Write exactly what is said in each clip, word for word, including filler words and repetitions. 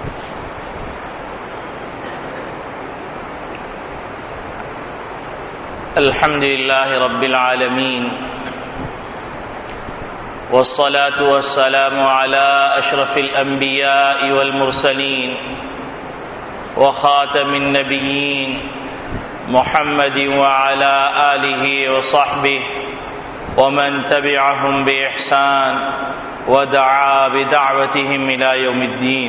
الحمد لله رب العالمين والصلاة والسلام على أشرف الأنبياء والمرسلين وخاتم النبيين محمد وعلى آله وصحبه ومن تبعهم بإحسان ودعا بدعوتهم إلى يوم الدين.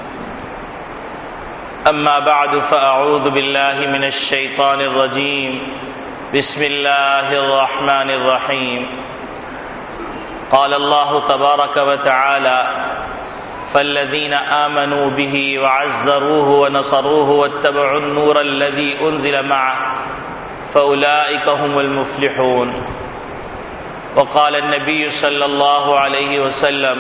أما بعد فأعوذ بالله من الشيطان الرجيم. بسم الله الرحمن الرحيم. قال الله تبارك وتعالى: فالذين آمنوا به وعزروه ونصروه واتبعوا النور الذي أنزل معه فأولئك هم المفلحون. وقال النبي صلى الله عليه وسلم: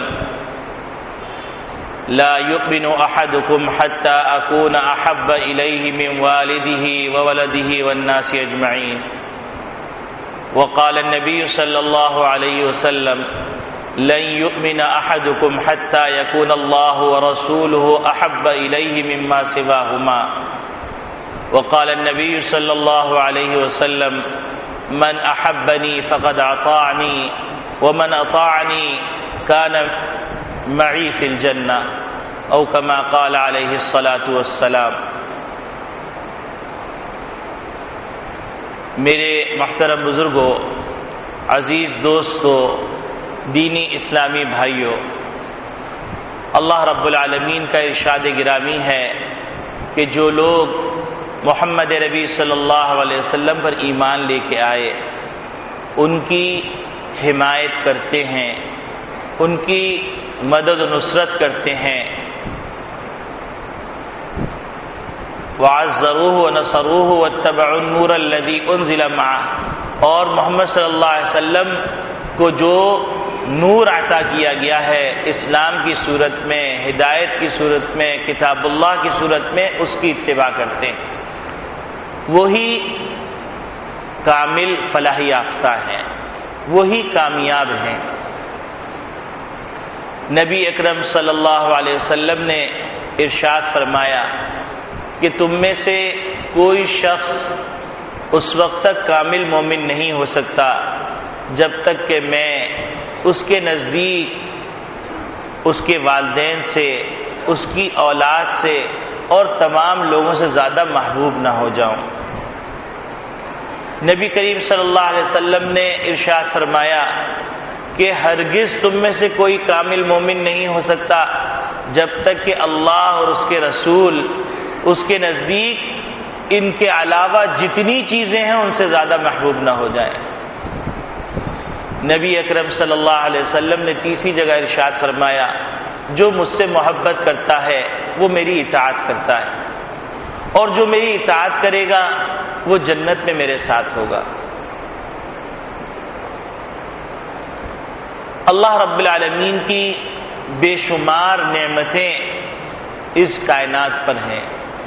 لا يؤمن أحدكم حتى أكون أحب إليه من والده وولده والناس أجمعين. وقال النبي صلى الله عليه وسلم: لن يؤمن أحدكم حتى يكون الله ورسوله أحب إليه مما سواهما. وقال النبي صلى الله عليه وسلم: من أحبني فقد أطاعني ومن أطاعني كان معي في الجنة او كما قال علیہ الصلاۃ والسلام. میرے محترم بزرگوں، عزیز دوستوں، دینی اسلامی بھائیوں، اللہ رب العالمین کا ارشاد گرامی ہے کہ جو لوگ محمد نبی صلی اللہ علیہ وسلم پر ایمان لے کے آئے ان کی حمایت کرتے ہیں، ان کی مدد و نصرت کرتے ہیں، وَعَزَّرُوهُ وَنَصَرُوهُ وَاتَّبَعُوا النُّورَ الَّذِي أُنزِلَ مَعَهُ، اور محمد صلی اللہ علیہ وسلم کو جو نور عطا کیا گیا ہے اسلام کی صورت میں، ہدایت کی صورت میں، کتاب اللہ کی صورت میں، اس کی اتباع کرتے ہیں، وہی کامل فلاح یافتہ ہیں، وہی کامیاب ہیں. نبی اکرم صلی اللہ علیہ وسلم نے ارشاد فرمایا کہ تم میں سے کوئی شخص اس وقت تک کامل مومن نہیں ہو سکتا جب تک کہ میں اس کے نزدیک اس کے والدین سے، اس کی اولاد سے اور تمام لوگوں سے زیادہ محبوب نہ ہو جاؤں. نبی کریم صلی اللہ علیہ وسلم نے ارشاد فرمایا کہ ہرگز تم میں سے کوئی کامل مومن نہیں ہو سکتا جب تک کہ اللہ اور اس کے رسول اس کے نزدیک ان کے علاوہ جتنی چیزیں ہیں ان سے زیادہ محبوب نہ ہو جائیں. نبی اکرم صلی اللہ علیہ وسلم نے تیسری جگہ ارشاد فرمایا: جو مجھ سے محبت کرتا ہے وہ میری اطاعت کرتا ہے، اور جو میری اطاعت کرے گا وہ جنت میں میرے ساتھ ہوگا. اللہ رب العالمین کی بے شمار نعمتیں اس کائنات پر ہیں،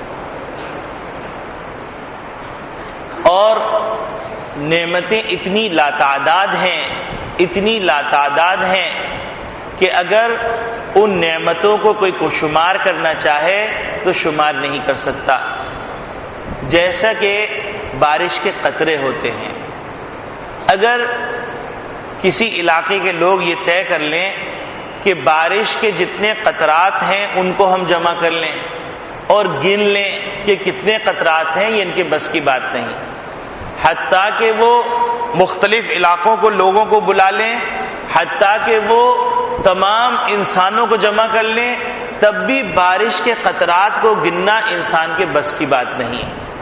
اور نعمتیں اتنی لاتعداد ہیں، اتنی لاتعداد ہیں کہ اگر ان نعمتوں کو کوئی کو شمار کرنا چاہے تو شمار نہیں کر سکتا. جیسا کہ بارش کے قطرے ہوتے ہیں، اگر کسی علاقے کے لوگ یہ طے کر لیں کہ بارش کے جتنے قطرات ہیں ان کو ہم جمع کر لیں اور گن لیں کہ کتنے قطرات ہیں، یہ ان کے بس کی بات نہیں. حتیٰ کہ وہ مختلف علاقوں کو لوگوں کو بلا لیں، حتیٰ کہ وہ تمام انسانوں کو جمع کر لیں، تب بھی بارش کے قطرات کو گننا انسان کے بس کی بات نہیں.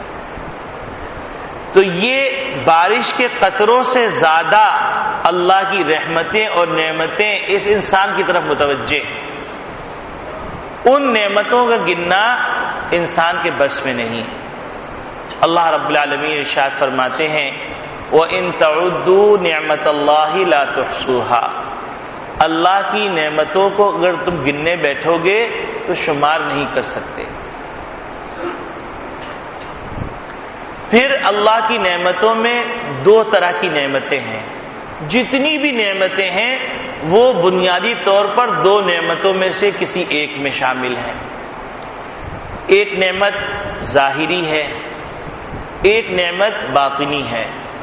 تو یہ بارش کے قطروں سے زیادہ اللہ کی رحمتیں اور نعمتیں اس انسان کی طرف متوجہ، ان نعمتوں کا گننا انسان کے بس میں نہیں. اللہ رب العالمین ارشاد فرماتے ہیں: وَإِن تَعُدُّوا نِعْمَةَ اللَّهِ لَا تُحْصُوهَا، اللہ کی نعمتوں کو اگر تم گننے بیٹھو گے تو شمار نہیں کر سکتے. پھر اللہ کی نعمتوں میں دو طرح کی نعمتیں ہیں. جتنی بھی نعمتیں ہیں وہ بنیادی طور پر دو نعمتوں میں سے کسی ایک میں شامل ہیں. ایک نعمت ظاہری ہے، ایک نعمت باطنی ہے۔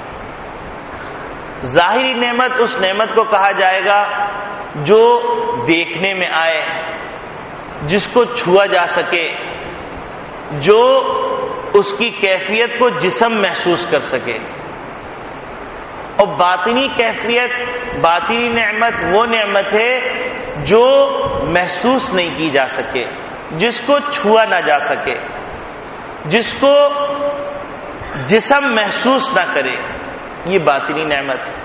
ظاہری نعمت اس نعمت کو کہا جائے گا جو دیکھنے میں آئے، جس کو چھوا جا سکے، جو اس کی کیفیت کو جسم محسوس کر سکے۔ اور باطنی کیفیت، باطنی نعمت وہ نعمت ہے جو محسوس نہیں کی جا سکے، جس کو چھوا نہ جا سکے، جس کو جسم محسوس نہ کرے، یہ باطنی نعمت ہے۔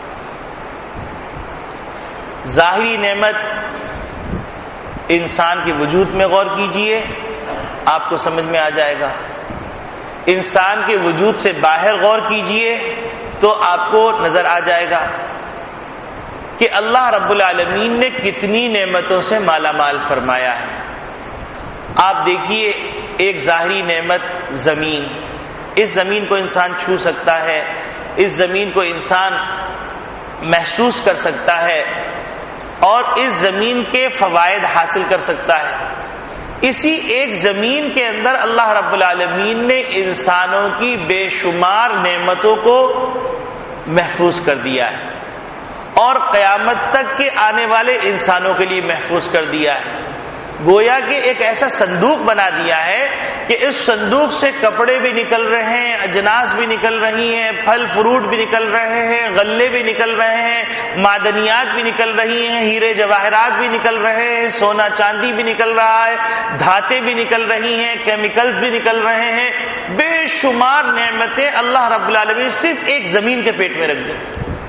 ظاہری نعمت انسان کے وجود میں غور کیجئے، آپ کو سمجھ میں آ جائے گا۔ انسان کے وجود سے باہر غور کیجئے تو آپ کو نظر آ جائے گا کہ اللہ رب العالمین نے کتنی نعمتوں سے مالا مال فرمایا ہے۔ آپ دیکھیے، ایک ظاہری نعمت زمین، اس زمین کو انسان چھو سکتا ہے، اس زمین کو انسان محسوس کر سکتا ہے اور اس زمین کے فوائد حاصل کر سکتا ہے۔ اسی ایک زمین کے اندر اللہ رب العالمین نے انسانوں کی بے شمار نعمتوں کو محفوظ کر دیا ہے اور قیامت تک کے آنے والے انسانوں کے لیے محفوظ کر دیا ہے۔ گویا کہ ایک ایسا صندوق بنا دیا ہے کہ اس صندوق سے کپڑے بھی نکل رہے ہیں، اجناس بھی نکل رہی ہیں، پھل فروٹ بھی نکل رہے ہیں، غلے بھی نکل رہے ہیں، معدنیات بھی نکل رہی ہیں، ہیرے جواہرات بھی نکل رہے ہیں، سونا چاندی بھی نکل رہا ہے، دھاتیں بھی نکل رہی ہیں، کیمیکلز بھی نکل رہے ہیں۔ بے شمار نعمتیں اللہ رب العالمین صرف ایک زمین کے پیٹ میں رکھ دی،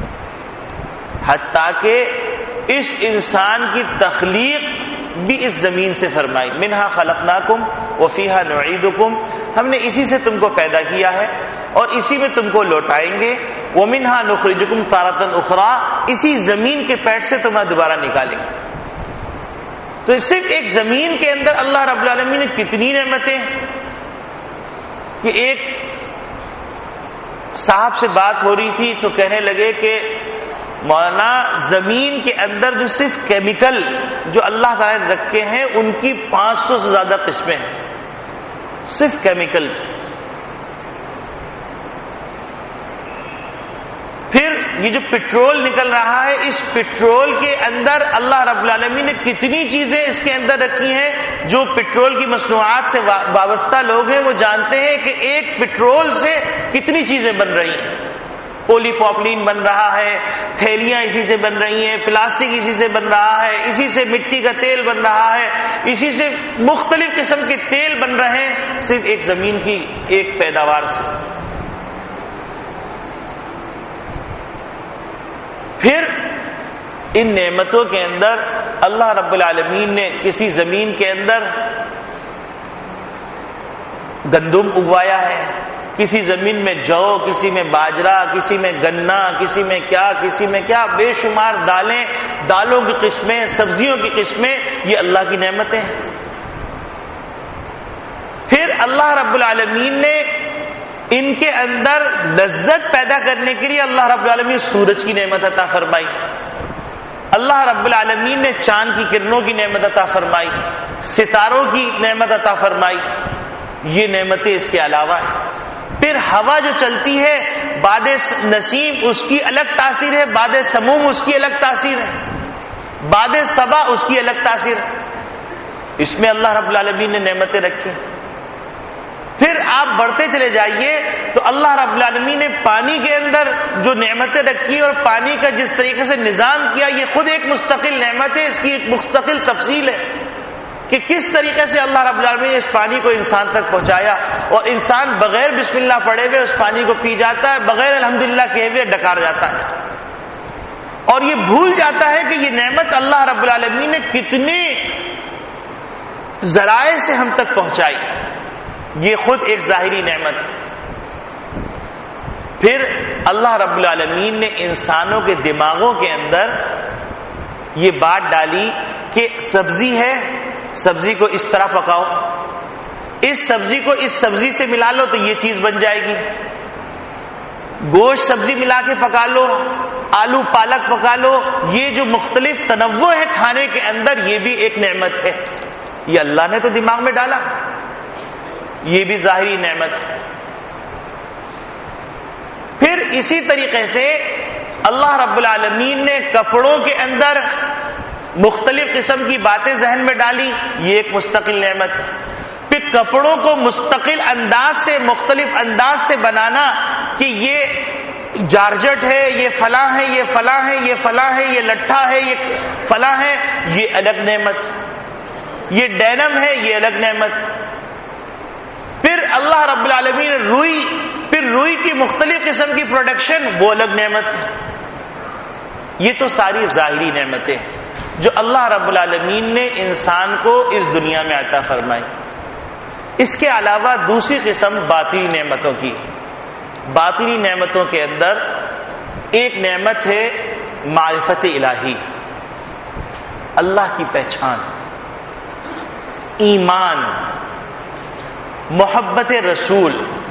حتیٰ کہ اس انسان کی تخلیق بھی اس زمین سے فرمائی۔ منہا خلقناکم وفیہا نعیدکم، ہم نے اسی سے تم کو پیدا کیا ہے اور اسی میں تم کو لوٹائیں گے۔ ومنہا نخرجکم تارۃ اخری، اسی زمین کے پیٹ سے تمہیں دوبارہ نکالیں گے۔ تو صرف ایک زمین کے اندر اللہ رب العالمین نے کتنی نعمتیں کہ ایک صاحب سے بات ہو رہی تھی تو کہنے لگے کہ مولانا زمین کے اندر جو صرف کیمیکل جو اللہ تعالی نے رکھے ہیں ان کی پانچ سو سے زیادہ قسمیں ہیں، صرف کیمیکل۔ پھر یہ جو پٹرول نکل رہا ہے، اس پٹرول کے اندر اللہ رب العالمین نے کتنی چیزیں اس کے اندر رکھی ہیں۔ جو پٹرول کی مصنوعات سے وابستہ لوگ ہیں وہ جانتے ہیں کہ ایک پٹرول سے کتنی چیزیں بن رہی ہیں۔ پولی پاپلین بن رہا ہے، تھیلیاں اسی سے بن رہی ہیں، پلاسٹک اسی سے بن رہا ہے، اسی سے مٹی کا تیل بن رہا ہے، اسی سے مختلف قسم کے تیل بن رہے ہیں، صرف ایک زمین کی ایک پیداوار سے۔ پھر ان نعمتوں کے اندر اللہ رب العالمین نے کسی زمین کے اندر گندم اگوایا ہے، کسی زمین میں جو، کسی میں باجرا، کسی میں گنا، کسی میں کیا کسی میں کیا، بے شمار دالیں، دالوں کی قسمیں، سبزیوں کی قسمیں، یہ اللہ کی نعمتیں ہیں۔ پھر اللہ رب العالمین نے ان کے اندر لذت پیدا کرنے کے لیے اللہ رب العالمین سورج کی نعمت عطا فرمائی، اللہ رب العالمین نے چاند کی کرنوں کی نعمت عطا فرمائی، ستاروں کی نعمت عطا فرمائی، یہ نعمتیں اس کے علاوہ ہیں۔ پھر ہوا جو چلتی ہے، باد نسیم اس کی الگ تاثیر ہے، باد سموم اس کی الگ تاثیر ہے، باد صبا اس کی الگ تاثیر ہے، اس میں اللہ رب العالمین نے نعمتیں رکھی۔ پھر آپ بڑھتے چلے جائیے تو اللہ رب العالمین نے پانی کے اندر جو نعمتیں رکھی اور پانی کا جس طریقے سے نظام کیا، یہ خود ایک مستقل نعمت ہے، اس کی ایک مستقل تفصیل ہے کہ کس طریقے سے اللہ رب العالمین نے اس پانی کو انسان تک پہنچایا، اور انسان بغیر بسم اللہ پڑھے ہوئے اس پانی کو پی جاتا ہے، بغیر الحمدللہ کہے ہوئے ڈکار جاتا ہے، اور یہ بھول جاتا ہے کہ یہ نعمت اللہ رب العالمین نے کتنے ذرائع سے ہم تک پہنچائی، یہ خود ایک ظاہری نعمت ہے۔ پھر اللہ رب العالمین نے انسانوں کے دماغوں کے اندر یہ بات ڈالی کہ سبزی ہے، سبزی کو اس طرح پکاؤ، اس سبزی کو اس سبزی سے ملا لو تو یہ چیز بن جائے گی، گوشت سبزی ملا کے پکا لو، آلو پالک پکا لو، یہ جو مختلف تنوع ہے کھانے کے اندر، یہ بھی ایک نعمت ہے، یہ اللہ نے تو دماغ میں ڈالا۔ یہ بھی ظاہری نعمت ہے۔ پھر اسی طریقے سے اللہ رب العالمین نے کپڑوں کے اندر مختلف قسم کی باتیں ذہن میں ڈالی، یہ ایک مستقل نعمت ہے۔ پھر کپڑوں کو مستقل انداز سے، مختلف انداز سے بنانا کہ یہ جارجٹ ہے، یہ فلاں ہے، یہ فلاں ہے، یہ فلاں ہے، یہ لٹھا ہے، یہ فلاں ہے، یہ الگ نعمت۔ یہ ڈینم ہے، یہ الگ نعمت۔ پھر اللہ رب العالمین نے روئی، پھر روئی کی مختلف قسم کی پروڈکشن، وہ الگ نعمت ہے۔ یہ تو ساری ظاہری نعمتیں جو اللہ رب العالمین نے انسان کو اس دنیا میں عطا فرمائی۔ اس کے علاوہ دوسری قسم باطنی نعمتوں کی۔ باطنی نعمتوں کے اندر ایک نعمت ہے معرفت الہی، اللہ کی پہچان، ایمان، محبت رسول،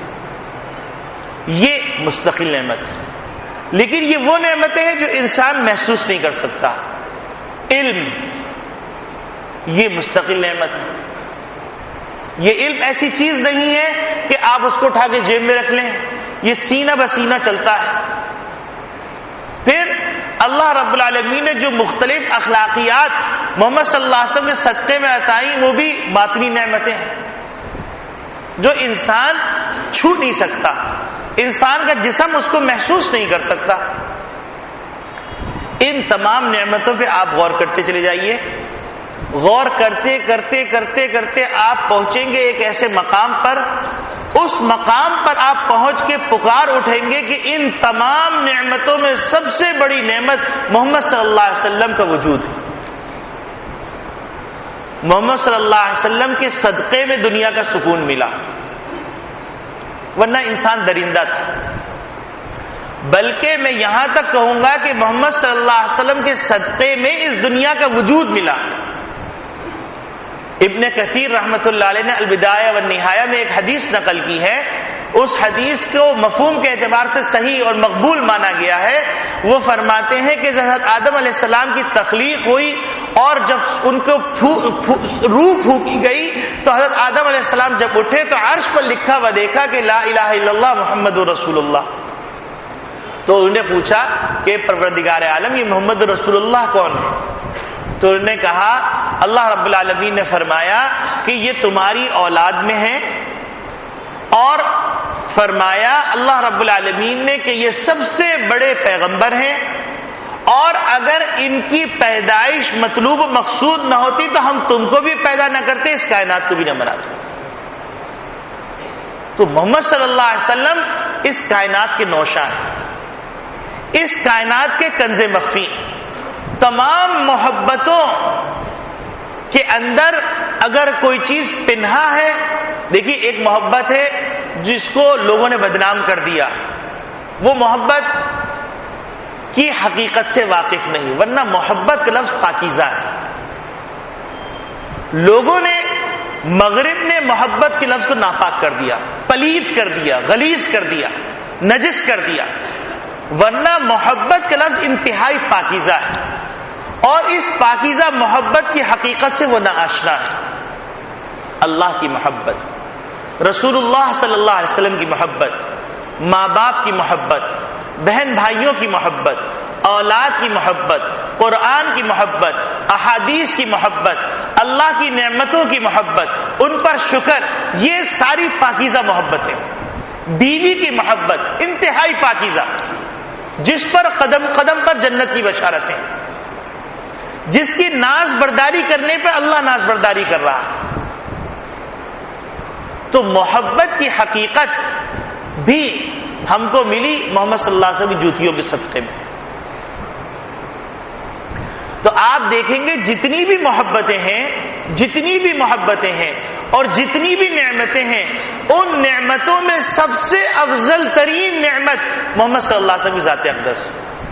یہ مستقل نعمت ہے۔ لیکن یہ وہ نعمتیں ہیں جو انسان محسوس نہیں کر سکتا۔ علم، یہ مستقل نعمت ہے۔ یہ علم ایسی چیز نہیں ہے کہ آپ اس کو اٹھا کے جیب میں رکھ لیں، یہ سینہ بسینہ چلتا ہے۔ پھر اللہ رب العالمین نے جو مختلف اخلاقیات محمد صلی اللہ علیہ وسلم کے صدقے میں عطائیں، وہ بھی باطنی نعمتیں ہیں جو انسان چھو نہیں سکتا، انسان کا جسم اس کو محسوس نہیں کر سکتا۔ ان تمام نعمتوں پہ آپ غور کرتے چلے جائیے، غور کرتے کرتے کرتے کرتے آپ پہنچیں گے ایک ایسے مقام پر، اس مقام پر آپ پہنچ کے پکار اٹھیں گے کہ ان تمام نعمتوں میں سب سے بڑی نعمت محمد صلی اللہ علیہ وسلم کا وجود ہے۔ محمد صلی اللہ علیہ وسلم کے صدقے میں دنیا کا سکون ملا، ورنہ انسان درندہ تھا۔ بلکہ میں یہاں تک کہوں گا کہ محمد صلی اللہ علیہ وسلم کے صدقے میں اس دنیا کا وجود ملا۔ ابن کثیر رحمۃ اللہ علیہ نے البدایہ والنہایہ میں ایک حدیث نقل کی ہے، اس حدیث کو مفہوم کے اعتبار سے صحیح اور مقبول مانا گیا ہے۔ وہ فرماتے ہیں کہ حضرت آدم علیہ السلام کی تخلیق ہوئی اور جب ان کو روح پھونکی گئی تو حضرت آدم علیہ السلام جب اٹھے تو عرش پر لکھا ہوا دیکھا کہ لا الہ الا اللہ محمد رسول اللہ۔ تو انہوں نے پوچھا کہ پروردگار عالم یہ محمد رسول اللہ کون ہے؟ تو انہوں نے کہا، اللہ رب العالمین نے فرمایا کہ یہ تمہاری اولاد میں ہے، اور فرمایا اللہ رب العالمین نے کہ یہ سب سے بڑے پیغمبر ہیں، اور اگر ان کی پیدائش مطلوب و مقصود نہ ہوتی تو ہم تم کو بھی پیدا نہ کرتے، اس کائنات کو بھی نہ بناتے۔ تو محمد صلی اللہ علیہ وسلم اس کائنات کے نوشاں ہیں، اس کائنات کے کنز مخفی۔ تمام محبتوں کے اندر اگر کوئی چیز پنہا ہے، دیکھیے ایک محبت ہے جس کو لوگوں نے بدنام کر دیا، وہ محبت کی حقیقت سے واقف نہیں، ورنہ محبت کا لفظ پاکیزہ ہے۔ لوگوں نے، مغرب نے محبت کے لفظ کو ناپاک کر دیا، پلید کر دیا، غلیظ کر دیا، نجس کر دیا، ورنہ محبت کا لفظ انتہائی پاکیزہ ہے، اور اس پاکیزہ محبت کی حقیقت سے وہ ناآشنا ہے۔ اللہ کی محبت، رسول اللہ صلی اللہ علیہ وسلم کی محبت، ماں باپ کی محبت، بہن بھائیوں کی محبت، اولاد کی محبت، قرآن کی محبت، احادیث کی محبت، اللہ کی نعمتوں کی محبت، ان پر شکر، یہ ساری پاکیزہ محبتیں۔ بیوی کی محبت انتہائی پاکیزہ، جس پر قدم قدم پر جنت کی بشارتیں، جس کی ناز برداری کرنے پہ اللہ ناز برداری کر رہا۔ تو محبت کی حقیقت بھی ہم کو ملی محمد صلی اللہ علیہ وسلم کی جوتیوں کے صدقے میں۔ تو آپ دیکھیں گے جتنی بھی محبتیں ہیں، جتنی بھی محبتیں ہیں اور جتنی بھی نعمتیں ہیں، ان نعمتوں میں سب سے افضل ترین نعمت محمد صلی اللہ علیہ وسلم کی ذات اقدس،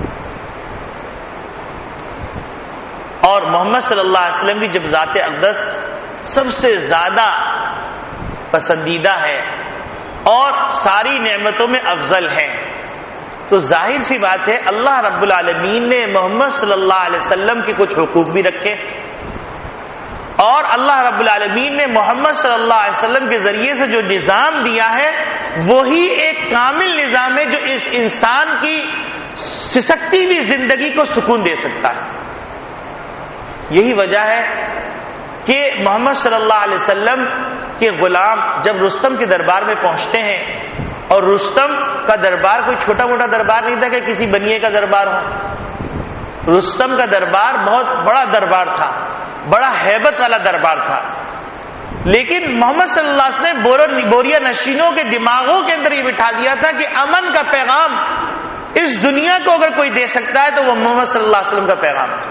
اور محمد صلی اللہ علیہ وسلم کی جب ذات اقدس سب سے زیادہ پسندیدہ ہے اور ساری نعمتوں میں افضل ہے، تو ظاہر سی بات ہے اللہ رب العالمین نے محمد صلی اللہ علیہ وسلم کے کچھ حقوق بھی رکھے، اور اللہ رب العالمین نے محمد صلی اللہ علیہ وسلم کے ذریعے سے جو نظام دیا ہے وہی ایک کامل نظام ہے جو اس انسان کی سسکتی ہوئی زندگی کو سکون دے سکتا ہے. یہی وجہ ہے کہ محمد صلی اللہ علیہ وسلم کے غلام جب رستم کے دربار میں پہنچتے ہیں، اور رستم کا دربار کوئی چھوٹا موٹا دربار نہیں تھا کہ کسی بنیے کا دربار ہو، رستم کا دربار بہت بڑا دربار تھا، بڑا ہیبت والا دربار تھا. لیکن محمد صلی اللہ علیہ وسلم نے بوریا نشینوں کے دماغوں کے اندر یہ بٹھا دیا تھا کہ امن کا پیغام اس دنیا کو اگر کوئی دے سکتا ہے تو وہ محمد صلی اللہ علیہ وسلم کا پیغام ہے.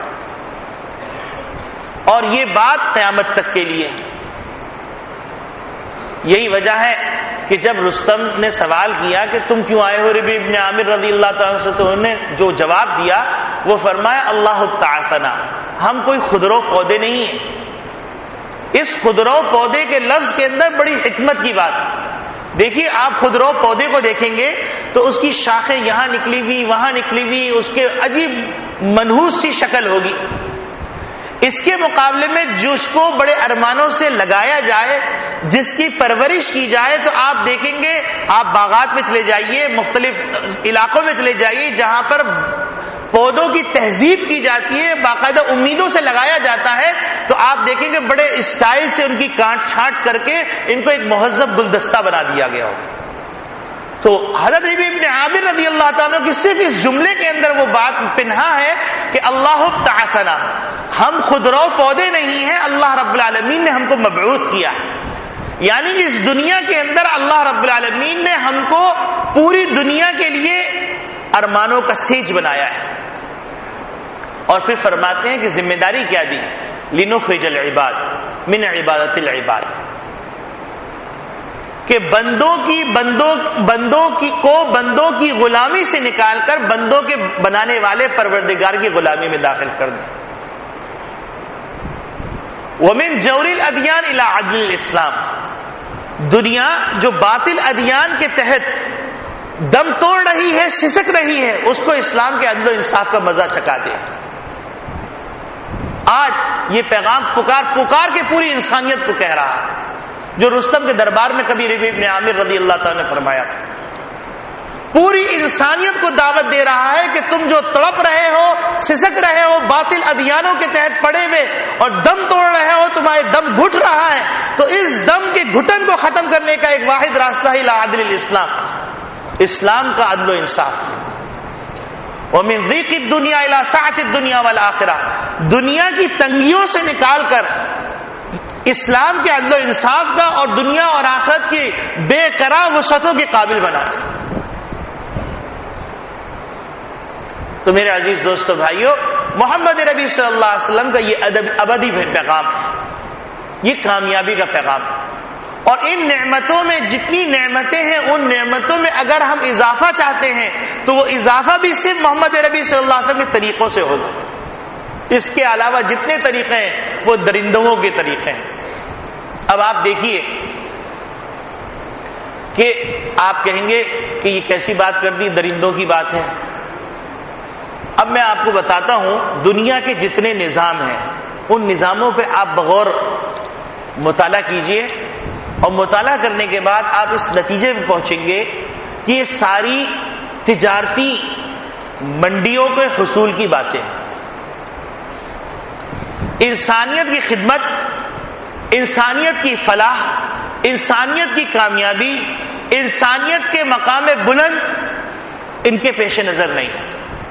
اور یہ بات قیامت تک کے لیے. یہی وجہ ہے کہ جب رستم نے سوال کیا کہ تم کیوں آئے ہو ربیع ابن عامر رضی اللہ تعالیٰ سے، تو انہوں نے جو جواب دیا وہ فرمایا اللہ تعالیٰ، ہم کوئی خضرو پودے نہیں ہیں. اس خضرو پودے کے لفظ کے اندر بڑی حکمت کی بات. دیکھیے آپ خضرو پودے کو دیکھیں گے تو اس کی شاخیں یہاں نکلی ہوئی وہاں نکلی ہوئی، اس کے عجیب منحوس سی شکل ہوگی. اس کے مقابلے میں جس کو بڑے ارمانوں سے لگایا جائے، جس کی پرورش کی جائے، تو آپ دیکھیں گے، آپ باغات میں چلے جائیے، مختلف علاقوں میں چلے جائیے جہاں پر پودوں کی تہذیب کی جاتی ہے، باقاعدہ امیدوں سے لگایا جاتا ہے، تو آپ دیکھیں گے بڑے اسٹائل سے ان کی کاٹ چھانٹ کر کے ان کو ایک مہذب گلدستہ بنا دیا گیا ہو. تو حضرت ربیع ابن عامر رضی اللہ تعالیٰ کی صرف اس جملے کے اندر وہ بات پنہا ہے کہ اللہ تعالیٰ، ہم خضرو پودے نہیں ہیں، اللہ رب العالمین نے ہم کو مبعوث کیا. یعنی اس دنیا کے اندر اللہ رب العالمین نے ہم کو پوری دنیا کے لیے ارمانوں کا سیج بنایا ہے. اور پھر فرماتے ہیں کہ ذمہ داری کیا دی، لنخرج العباد من عبادت العباد، کہ بندوں کی بندوں بندوں کی کو بندوں کی غلامی سے نکال کر بندوں کے بنانے والے پروردگار کی غلامی میں داخل کر دیں. ومن جور الادیان الی عدل الاسلام، دنیا جو باطل ادیان کے تحت دم توڑ رہی ہے، سسک رہی ہے، اس کو اسلام کے عدل و انصاف کا مزہ چکھا دے. آج یہ پیغام پکار پکار کے پوری انسانیت کو کہہ رہا ہے، جو رستم کے دربار میں کبھی ربیع ابن عامر رضی اللہ تعالیٰ نے فرمایا تھا. پوری انسانیت کو دعوت دے رہا ہے کہ تم جو تڑپ رہے ہو، سسک رہے ہو، باطل ادیانوں کے تحت پڑے ہوئے اور دم توڑ رہے ہو، تمہارے دم گھٹ رہا ہے، تو اس دم کے گھٹن کو ختم کرنے کا ایک واحد راستہ ہے الی عدل الاسلام، اسلام کا عدل و انصاف. ومن ضیق الدنیا الی سعۃ الدنیا والآخرہ، دنیا کی تنگیوں سے نکال کر اسلام کے عدل و انصاف کا اور دنیا اور آخرت کی بے قرار وسعتوں کے قابل بنا دے. تو میرے عزیز دوستو بھائیو، محمد نبی صلی اللہ علیہ وسلم کا یہ ادب ابدی پیغام ہے، یہ کامیابی کا پیغام ہے. اور ان نعمتوں میں جتنی نعمتیں ہیں، ان نعمتوں میں اگر ہم اضافہ چاہتے ہیں تو وہ اضافہ بھی صرف محمد نبی صلی اللہ علیہ وسلم کے طریقوں سے ہوگا. اس کے علاوہ جتنے طریقے ہیں وہ درندوں کے طریقے ہیں. اب آپ دیکھیے کہ آپ کہیں گے کہ یہ کیسی بات کر دی، درندوں کی بات ہے. اب میں آپ کو بتاتا ہوں دنیا کے جتنے نظام ہیں ان نظاموں پہ آپ بغور مطالعہ کیجئے، اور مطالعہ کرنے کے بعد آپ اس نتیجے پہ پہنچیں گے کہ یہ ساری تجارتی منڈیوں کے حصول کی باتیں، انسانیت کی خدمت، انسانیت کی فلاح، انسانیت کی کامیابی، انسانیت کے مقام بلند ان کے پیش نظر نہیں.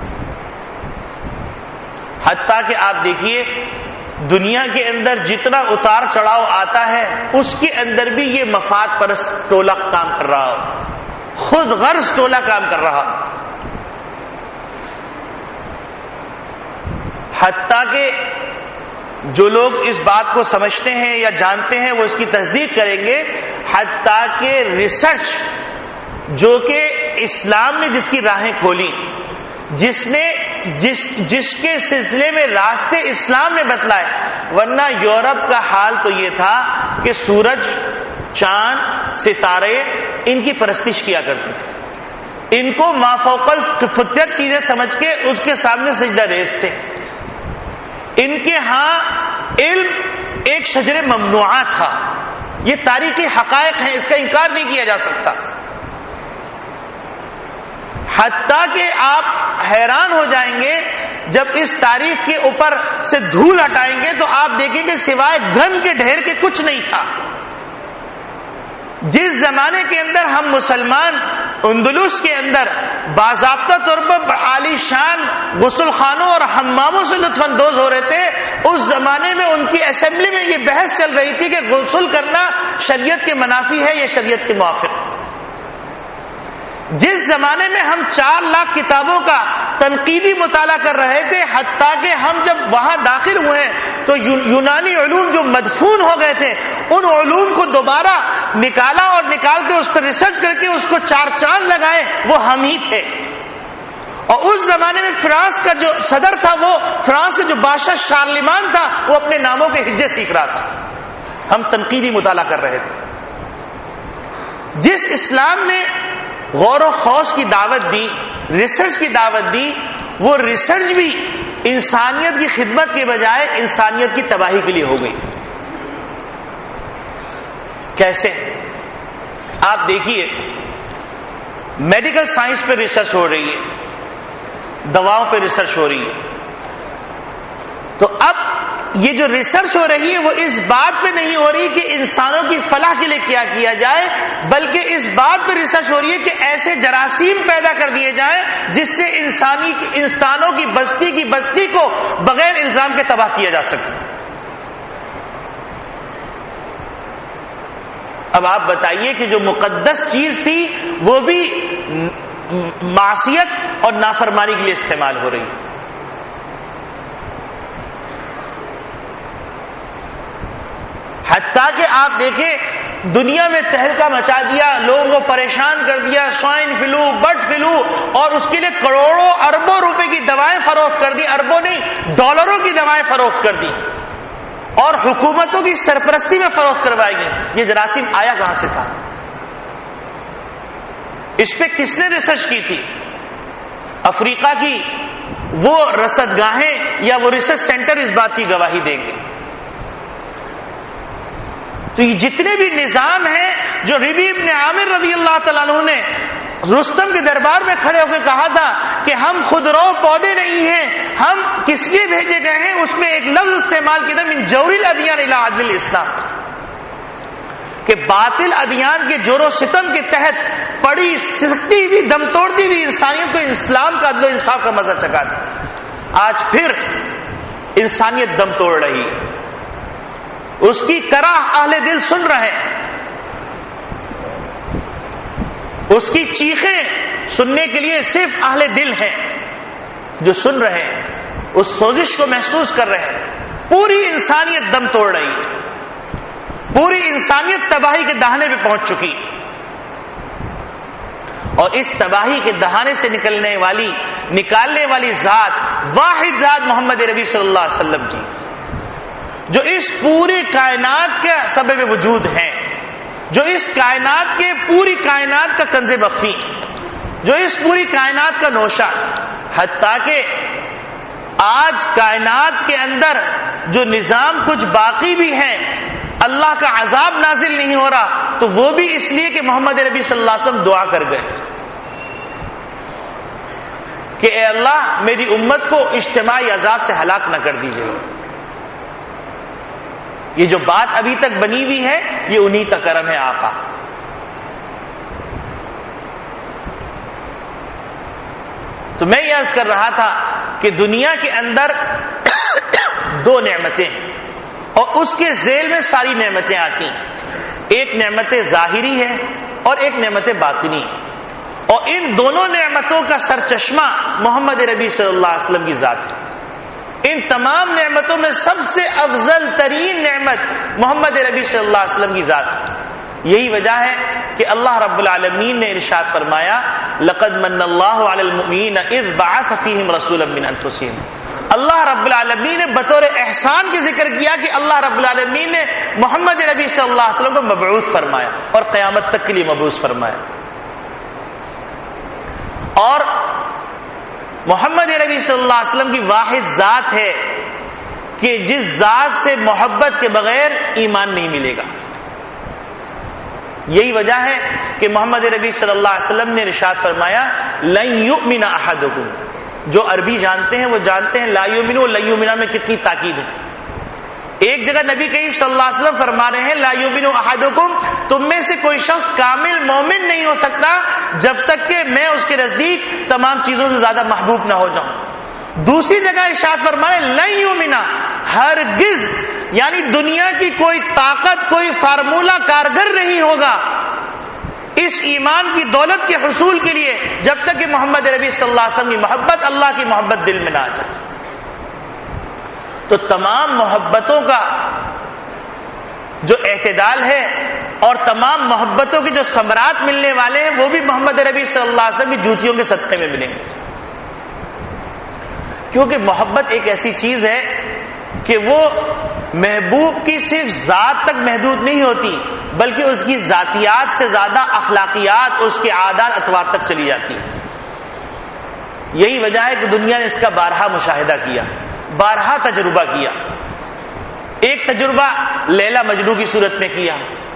حتیٰ کہ آپ دیکھیے دنیا کے اندر جتنا اتار چڑھاؤ آتا ہے اس کے اندر بھی یہ مفاد پرست ٹولہ کام کر رہا ہو، خود غرض ٹولہ کام کر رہا ہو. حتیٰ کہ جو لوگ اس بات کو سمجھتے ہیں یا جانتے ہیں وہ اس کی تصدیق کریں گے، حتیٰ کہ ریسرچ جو کہ اسلام نے جس کی راہیں کھولی، جس نے جس جس کے سلسلے میں راستے اسلام نے بتلائے، ورنہ یورپ کا حال تو یہ تھا کہ سورج، چاند، ستارے ان کی پرستش کیا کرتے تھے، ان کو مافوق الفطرت چیزیں سمجھ کے اس کے سامنے سجدہ ریز تھے. ان کے ہاں علم ایک شجر ممنوعہ تھا. یہ تاریخی حقائق ہیں، اس کا انکار نہیں کیا جا سکتا. حتیٰ کہ آپ حیران ہو جائیں گے جب اس تاریخ کے اوپر سے دھول ہٹائیں گے تو آپ دیکھیں گے سوائے گند کے ڈھیر کے کچھ نہیں تھا. جس زمانے کے اندر ہم مسلمان اندلس کے اندر باضابطہ طور پر عالی شان غسل خانوں اور حماموں سے لطف اندوز ہو رہے تھے، اس زمانے میں ان کی اسمبلی میں یہ بحث چل رہی تھی کہ غسل کرنا شریعت کے منافی ہے یا شریعت کے موافق. جس زمانے میں ہم چار لاکھ کتابوں کا تنقیدی مطالعہ کر رہے تھے، حتیٰ کہ ہم جب وہاں داخل ہوئے تو یونانی علوم جو مدفون ہو گئے تھے ان علوم کو دوبارہ نکالا اور نکال کے اس پر ریسرچ کر کے اس کو چار چاند لگائے، وہ ہم ہی تھے. اور اس زمانے میں فرانس کا جو صدر تھا، وہ فرانس کا جو بادشاہ شارلمان تھا، وہ اپنے ناموں کے ہجے سیکھ رہا تھا. ہم تنقیدی مطالعہ کر رہے تھے. جس اسلام نے غور و خوض کی دعوت دی، ریسرچ کی دعوت دی، وہ ریسرچ بھی انسانیت کی خدمت کے بجائے انسانیت کی تباہی کے لیے ہو گئی. کیسے؟ آپ دیکھیے، میڈیکل سائنس پہ ریسرچ ہو رہی ہے، دواؤں پہ ریسرچ ہو رہی ہے. تو اب یہ جو ریسرچ ہو رہی ہے وہ اس بات پہ نہیں ہو رہی کہ انسانوں کی فلاح کے لیے کیا کیا جائے، بلکہ اس بات پہ ریسرچ ہو رہی ہے کہ ایسے جراثیم پیدا کر دیے جائیں جس سے انسانی انسانوں کی بستی کی بستی کو بغیر الزام کے تباہ کیا جا سکے. اب آپ بتائیے کہ جو مقدس چیز تھی وہ بھی معصیت اور نافرمانی کے لیے استعمال ہو رہی ہے. حتیٰ کہ آپ دیکھیں دنیا میں تہلکہ مچا دیا، لوگوں کو پریشان کر دیا، سوائن فلو، برڈ فلو، اور اس کے لیے کروڑوں اربوں روپے کی دوائیں فروخت کر دی، اربوں نہیں ڈالروں کی دوائیں فروخت کر دی اور حکومتوں کی سرپرستی میں فروخت کروائی گئی. یہ جراثیم آیا کہاں سے تھا؟ اس پہ کس نے ریسرچ کی تھی؟ افریقہ کی وہ رصدگاہیں یا وہ ریسرچ سینٹر اس بات کی گواہی دیں گے. تو یہ جتنے بھی نظام ہیں جو ربیع ابن عامر رضی اللہ تعالیٰ عنہ نے رستم کے دربار میں کھڑے ہو کے کہا تھا کہ ہم خود رو پودے نہیں ہیں، ہم کس لیے بھیجے گئے ہیں، اس میں ایک لفظ استعمال کیا تھا من جور الادیان الی عدل الاسلام، کہ باطل ادیان کے جور و ستم کے تحت پڑی سکتی بھی دم توڑتی بھی انسانیت کو اسلام کا عدل و انصاف کا مزہ چکا تھا. آج پھر انسانیت دم توڑ رہی ہے، اس کی کراہ اہل دل سن رہے ہیں، اس کی چیخیں سننے کے لیے صرف اہل دل ہیں جو سن رہے ہیں، اس سوزش کو محسوس کر رہے ہیں. پوری انسانیت دم توڑ رہی ہے، پوری انسانیت تباہی کے دہانے پہ پہنچ چکی، اور اس تباہی کے دہانے سے نکلنے والی نکالنے والی ذات واحد ذات محمد ربی صلی اللہ علیہ وسلم کی، جو اس پوری کائنات کا سبب وجود ہیں، جو اس کائنات کے پوری کائنات کا کنز مخفی، جو اس پوری کائنات کا نوشہ. حتیٰ کہ آج کائنات کے اندر جو نظام کچھ باقی بھی ہیں، اللہ کا عذاب نازل نہیں ہو رہا تو وہ بھی اس لیے کہ محمد نبی صلی اللہ علیہ وسلم دعا کر گئے کہ اے اللہ میری امت کو اجتماعی عذاب سے ہلاک نہ کر دیجیے. یہ جو بات ابھی تک بنی ہوئی ہے یہ انہی کا کرم ہے آقا. تو میں یہ عرض کر رہا تھا کہ دنیا کے اندر دو نعمتیں ہیں اور اس کے ذیل میں ساری نعمتیں آتی ہیں. ایک نعمت ظاہری ہے اور ایک نعمت باطنی، اور ان دونوں نعمتوں کا سرچشمہ محمد ربی صلی اللہ علیہ وسلم کی ذات ہے. ان تمام نعمتوں میں سب سے افضل ترین نعمت محمد ربی صلی اللہ علیہ وسلم کی ذات ہے. یہی وجہ ہے کہ اللہ رب العالمین نے ارشاد فرمایا لقد من اللہ علی المؤمنین اذ بعث فیہم رسولا من انفسہم. اللہ رب العالمین نے بطور احسان کے ذکر کیا کہ اللہ رب العالمین نے محمد نبی صلی اللہ علیہ وسلم کو مبعوث فرمایا اور قیامت تک کے لیے مبعوث فرمایا. اور محمد نبی صلی اللہ علیہ وسلم کی واحد ذات ہے کہ جس ذات سے محبت کے بغیر ایمان نہیں ملے گا۔ یہی وجہ ہے کہ محمد نبی صلی اللہ علیہ وسلم نے ارشاد فرمایا لن یؤمن احدکم، جو عربی جانتے ہیں وہ جانتے ہیں لا یؤمن و لن یؤمن میں کتنی تاکید ہے۔ ایک جگہ نبی کریم صلی اللہ علیہ وسلم فرما رہے ہیں لا یؤمن احدکم، تم میں سے کوئی شخص کامل مومن نہیں ہو سکتا جب تک کہ میں اس کے نزدیک تمام چیزوں سے زیادہ محبوب نہ ہو جاؤں۔ دوسری جگہ ارشاد فرمائے لن یؤمن، ہرگز یعنی دنیا کی کوئی طاقت کوئی فارمولہ کارگر نہیں ہوگا اس ایمان کی دولت کے حصول کے لیے جب تک کہ محمد نبی صلی اللہ علیہ وسلم کی محبت، اللہ کی محبت دل میں نہ آ جائے۔ تو تمام محبتوں کا جو اعتدال ہے اور تمام محبتوں کے جو ثمرات ملنے والے ہیں وہ بھی محمد نبی صلی اللہ علیہ وسلم کی جوتیوں کے صدقے میں ملیں گے، کیونکہ محبت ایک ایسی چیز ہے کہ وہ محبوب کی صرف ذات تک محدود نہیں ہوتی بلکہ اس کی ذاتیات سے زیادہ اخلاقیات، اس کے عادات اطوار تک چلی جاتی ہے۔ یہی وجہ ہے کہ دنیا نے اس کا بارہا مشاہدہ کیا، بارہا تجربہ کیا۔ ایک تجربہ لیلا مجنو کی صورت میں کیا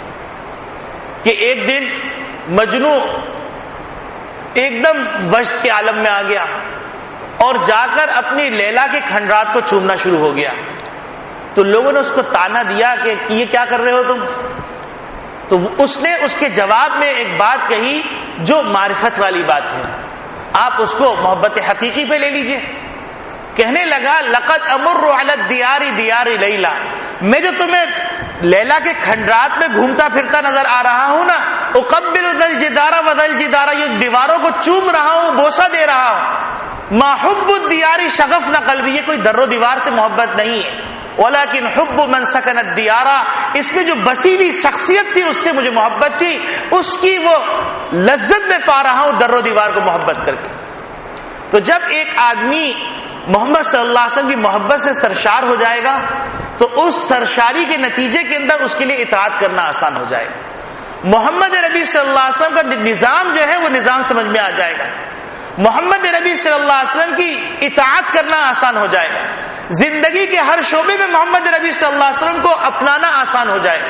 کہ ایک دن مجنو ایک دم وجد کے عالم میں آ گیا اور جا کر اپنی لیلا کے کھنڈرات کو چومنا شروع ہو گیا۔ تو لوگوں نے اس کو تانا دیا کہ یہ کیا کر رہے ہو تم؟ تو اس نے اس کے جواب میں ایک بات کہی جو معرفت والی بات ہے، آپ اس کو محبت حقیقی پہ لے لیجئے۔ کہنے لگا لقد امر علی الدیار دیار لیلا، میں جو تمہیں لیلا کے کھنڈرات میں گھومتا پھرتا نظر آ رہا ہوں نا، اقبل ذا الجدار و ذا الجدار، یہ دیواروں کو چوم رہا ہوں، بوسہ دے رہا ہوں۔ ما حب الدیار شغف نہ قلبی، یہ کوئی در و دیوار سے محبت نہیں ہے، ولیکن حب من سکن الدیار، اس میں جو بسی ہوئی شخصیت تھی اس سے مجھے محبت تھی، اس کی وہ لذت میں پا رہا ہوں در و دیوار کو محبت کر کے۔ تو جب ایک آدمی محمد صلی اللہ علیہ وسلم کی محبت سے سرشار ہو جائے گا تو اس سرشاری کے نتیجے کے اندر اس کے لیے اطاعت کرنا آسان ہو جائے گا۔ محمد نبی صلی اللہ علیہ وسلم کا نظام جو ہے وہ نظام سمجھ میں آ جائے گا، محمد نبی صلی اللہ علیہ وسلم کی اطاعت کرنا آسان ہو جائے گا، زندگی کے ہر شعبے میں محمد نبی صلی اللہ علیہ وسلم کو اپنانا آسان ہو جائے گا۔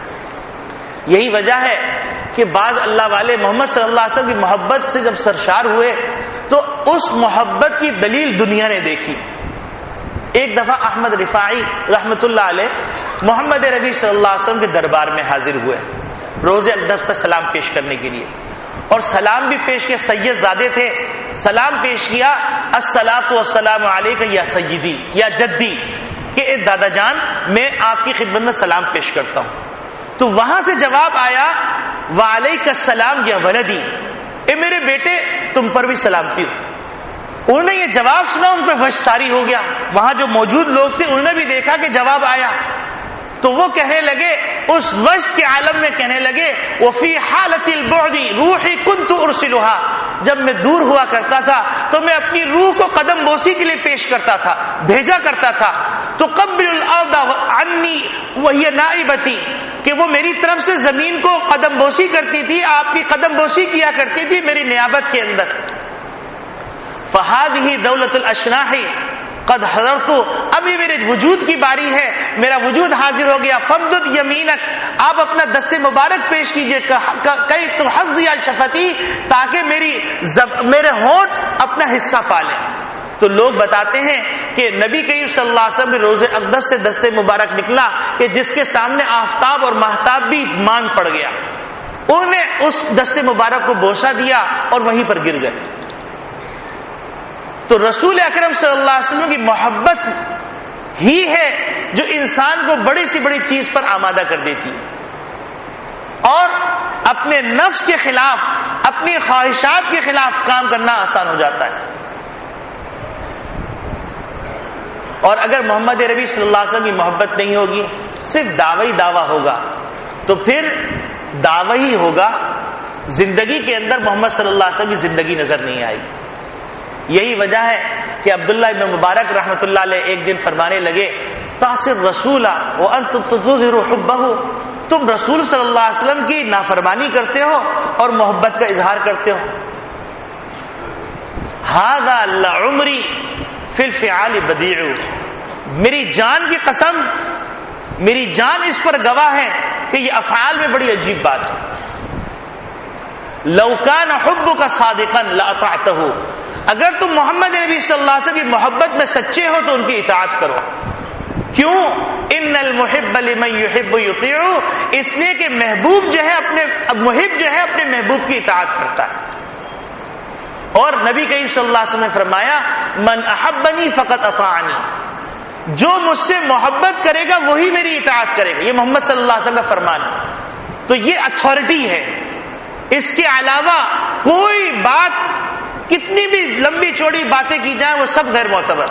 یہی وجہ ہے کہ بعض اللہ والے محمد صلی اللہ علیہ وسلم کی محبت سے جب سرشار ہوئے تو اس محبت کی دلیل دنیا نے دیکھی۔ ایک دفعہ احمد رفاعی رحمت اللہ علیہ محمد نبی صلی اللہ علیہ وسلم کے دربار میں حاضر ہوئے روز اقدس پر سلام پیش کرنے کے لیے، اور سلام بھی پیش کیا، سید زادے تھے، سلام پیش کیا الصلاۃ والسلام علیک یا سیدی یا جدی، کہ اے دادا جان میں آپ کی خدمت میں سلام پیش کرتا ہوں۔ تو وہاں سے جواب آیا وعلیک السلام یا ولدی، اے میرے بیٹے تم پر بھی سلامتی ہو۔ انہوں نے یہ جواب سنا، ان پہ وش طاری ہو گیا، وہاں جو موجود لوگ تھے انہوں نے بھی دیکھا کہ جواب آیا، تو وہ کہنے لگے اس وجد کے عالم میں کہنے لگے وفی حالت البعد روحی کنت ارسلها، جب میں دور ہوا کرتا تھا تو میں اپنی روح کو قدم بوسی کے لیے پیش کرتا تھا، بھیجا کرتا تھا، تو قبل الارض عنی وہی نائبتی، کہ وہ میری طرف سے زمین کو قدم بوسی کرتی تھی، آپ کی قدم بوسی کیا کرتی تھی میری نیابت کے اندر۔ فہذہ دولت الاشراح قد حضرت، ابھی میرے وجود کی باری ہے، میرا وجود حاضر ہو گیا، فمدد یمینک، آپ اپنا دست مبارک پیش کیجئے، کئی تحظی شفتی، تاکہ میری زب... میرے ہونٹ اپنا حصہ پالیں۔ تو لوگ بتاتے ہیں کہ نبی کریم صلی اللہ علیہ وسلم کے روز اقدس سے دست مبارک نکلا کہ جس کے سامنے آفتاب اور مہتاب بھی مان پڑ گیا، انہوں نے اس دست مبارک کو بوسہ دیا اور وہیں پر گر گئے۔ تو رسول اکرم صلی اللہ علیہ وسلم کی محبت ہی ہے جو انسان کو بڑی سی بڑی چیز پر آمادہ کر دیتی ہے اور اپنے نفس کے خلاف، اپنی خواہشات کے خلاف کام کرنا آسان ہو جاتا ہے۔ اور اگر محمد نبی صلی اللہ علیہ وسلم کی محبت نہیں ہوگی، صرف دعوی دعویٰ ہوگا، تو پھر دعوی ہی ہوگا، زندگی کے اندر محمد صلی اللہ علیہ وسلم کی زندگی نظر نہیں آئی۔ یہی وجہ ہے کہ عبداللہ ابن مبارک رحمۃ اللہ علیہ ایک دن فرمانے لگے تعصر رسولہ وانتم تظہروا حبہ، تم رسول صلی اللہ علیہ وسلم کی نافرمانی کرتے ہو اور محبت کا اظہار کرتے ہو۔ ھذا لعمری فی الفعال بدیع، میری جان کی قسم، میری جان اس پر گواہ ہے کہ یہ افعال میں بڑی عجیب بات ہے. لو کان حبک صادقا لاطعتہ، اگر تم محمد نبی صلی اللہ علیہ وسلم کی محبت میں سچے ہو تو ان کی اطاعت کرو. کیوں؟ ان المحب لمن يحب يطيع، اس لیے کہ محبوب جو ہے اپنے محب جو ہے اپنے محبوب کی اطاعت کرتا ہے. اور نبی کریم صلی اللہ علیہ وسلم نے فرمایا من احبنی فقط اطاعنی، جو مجھ سے محبت کرے گا وہی میری اطاعت کرے گا. یہ محمد صلی اللہ علیہ وسلم کا فرمان ہے. تو یہ اتھارٹی ہے، اس کے علاوہ کوئی بات، کتنی بھی لمبی چوڑی باتیں کی جائیں وہ سب غیر معتبر.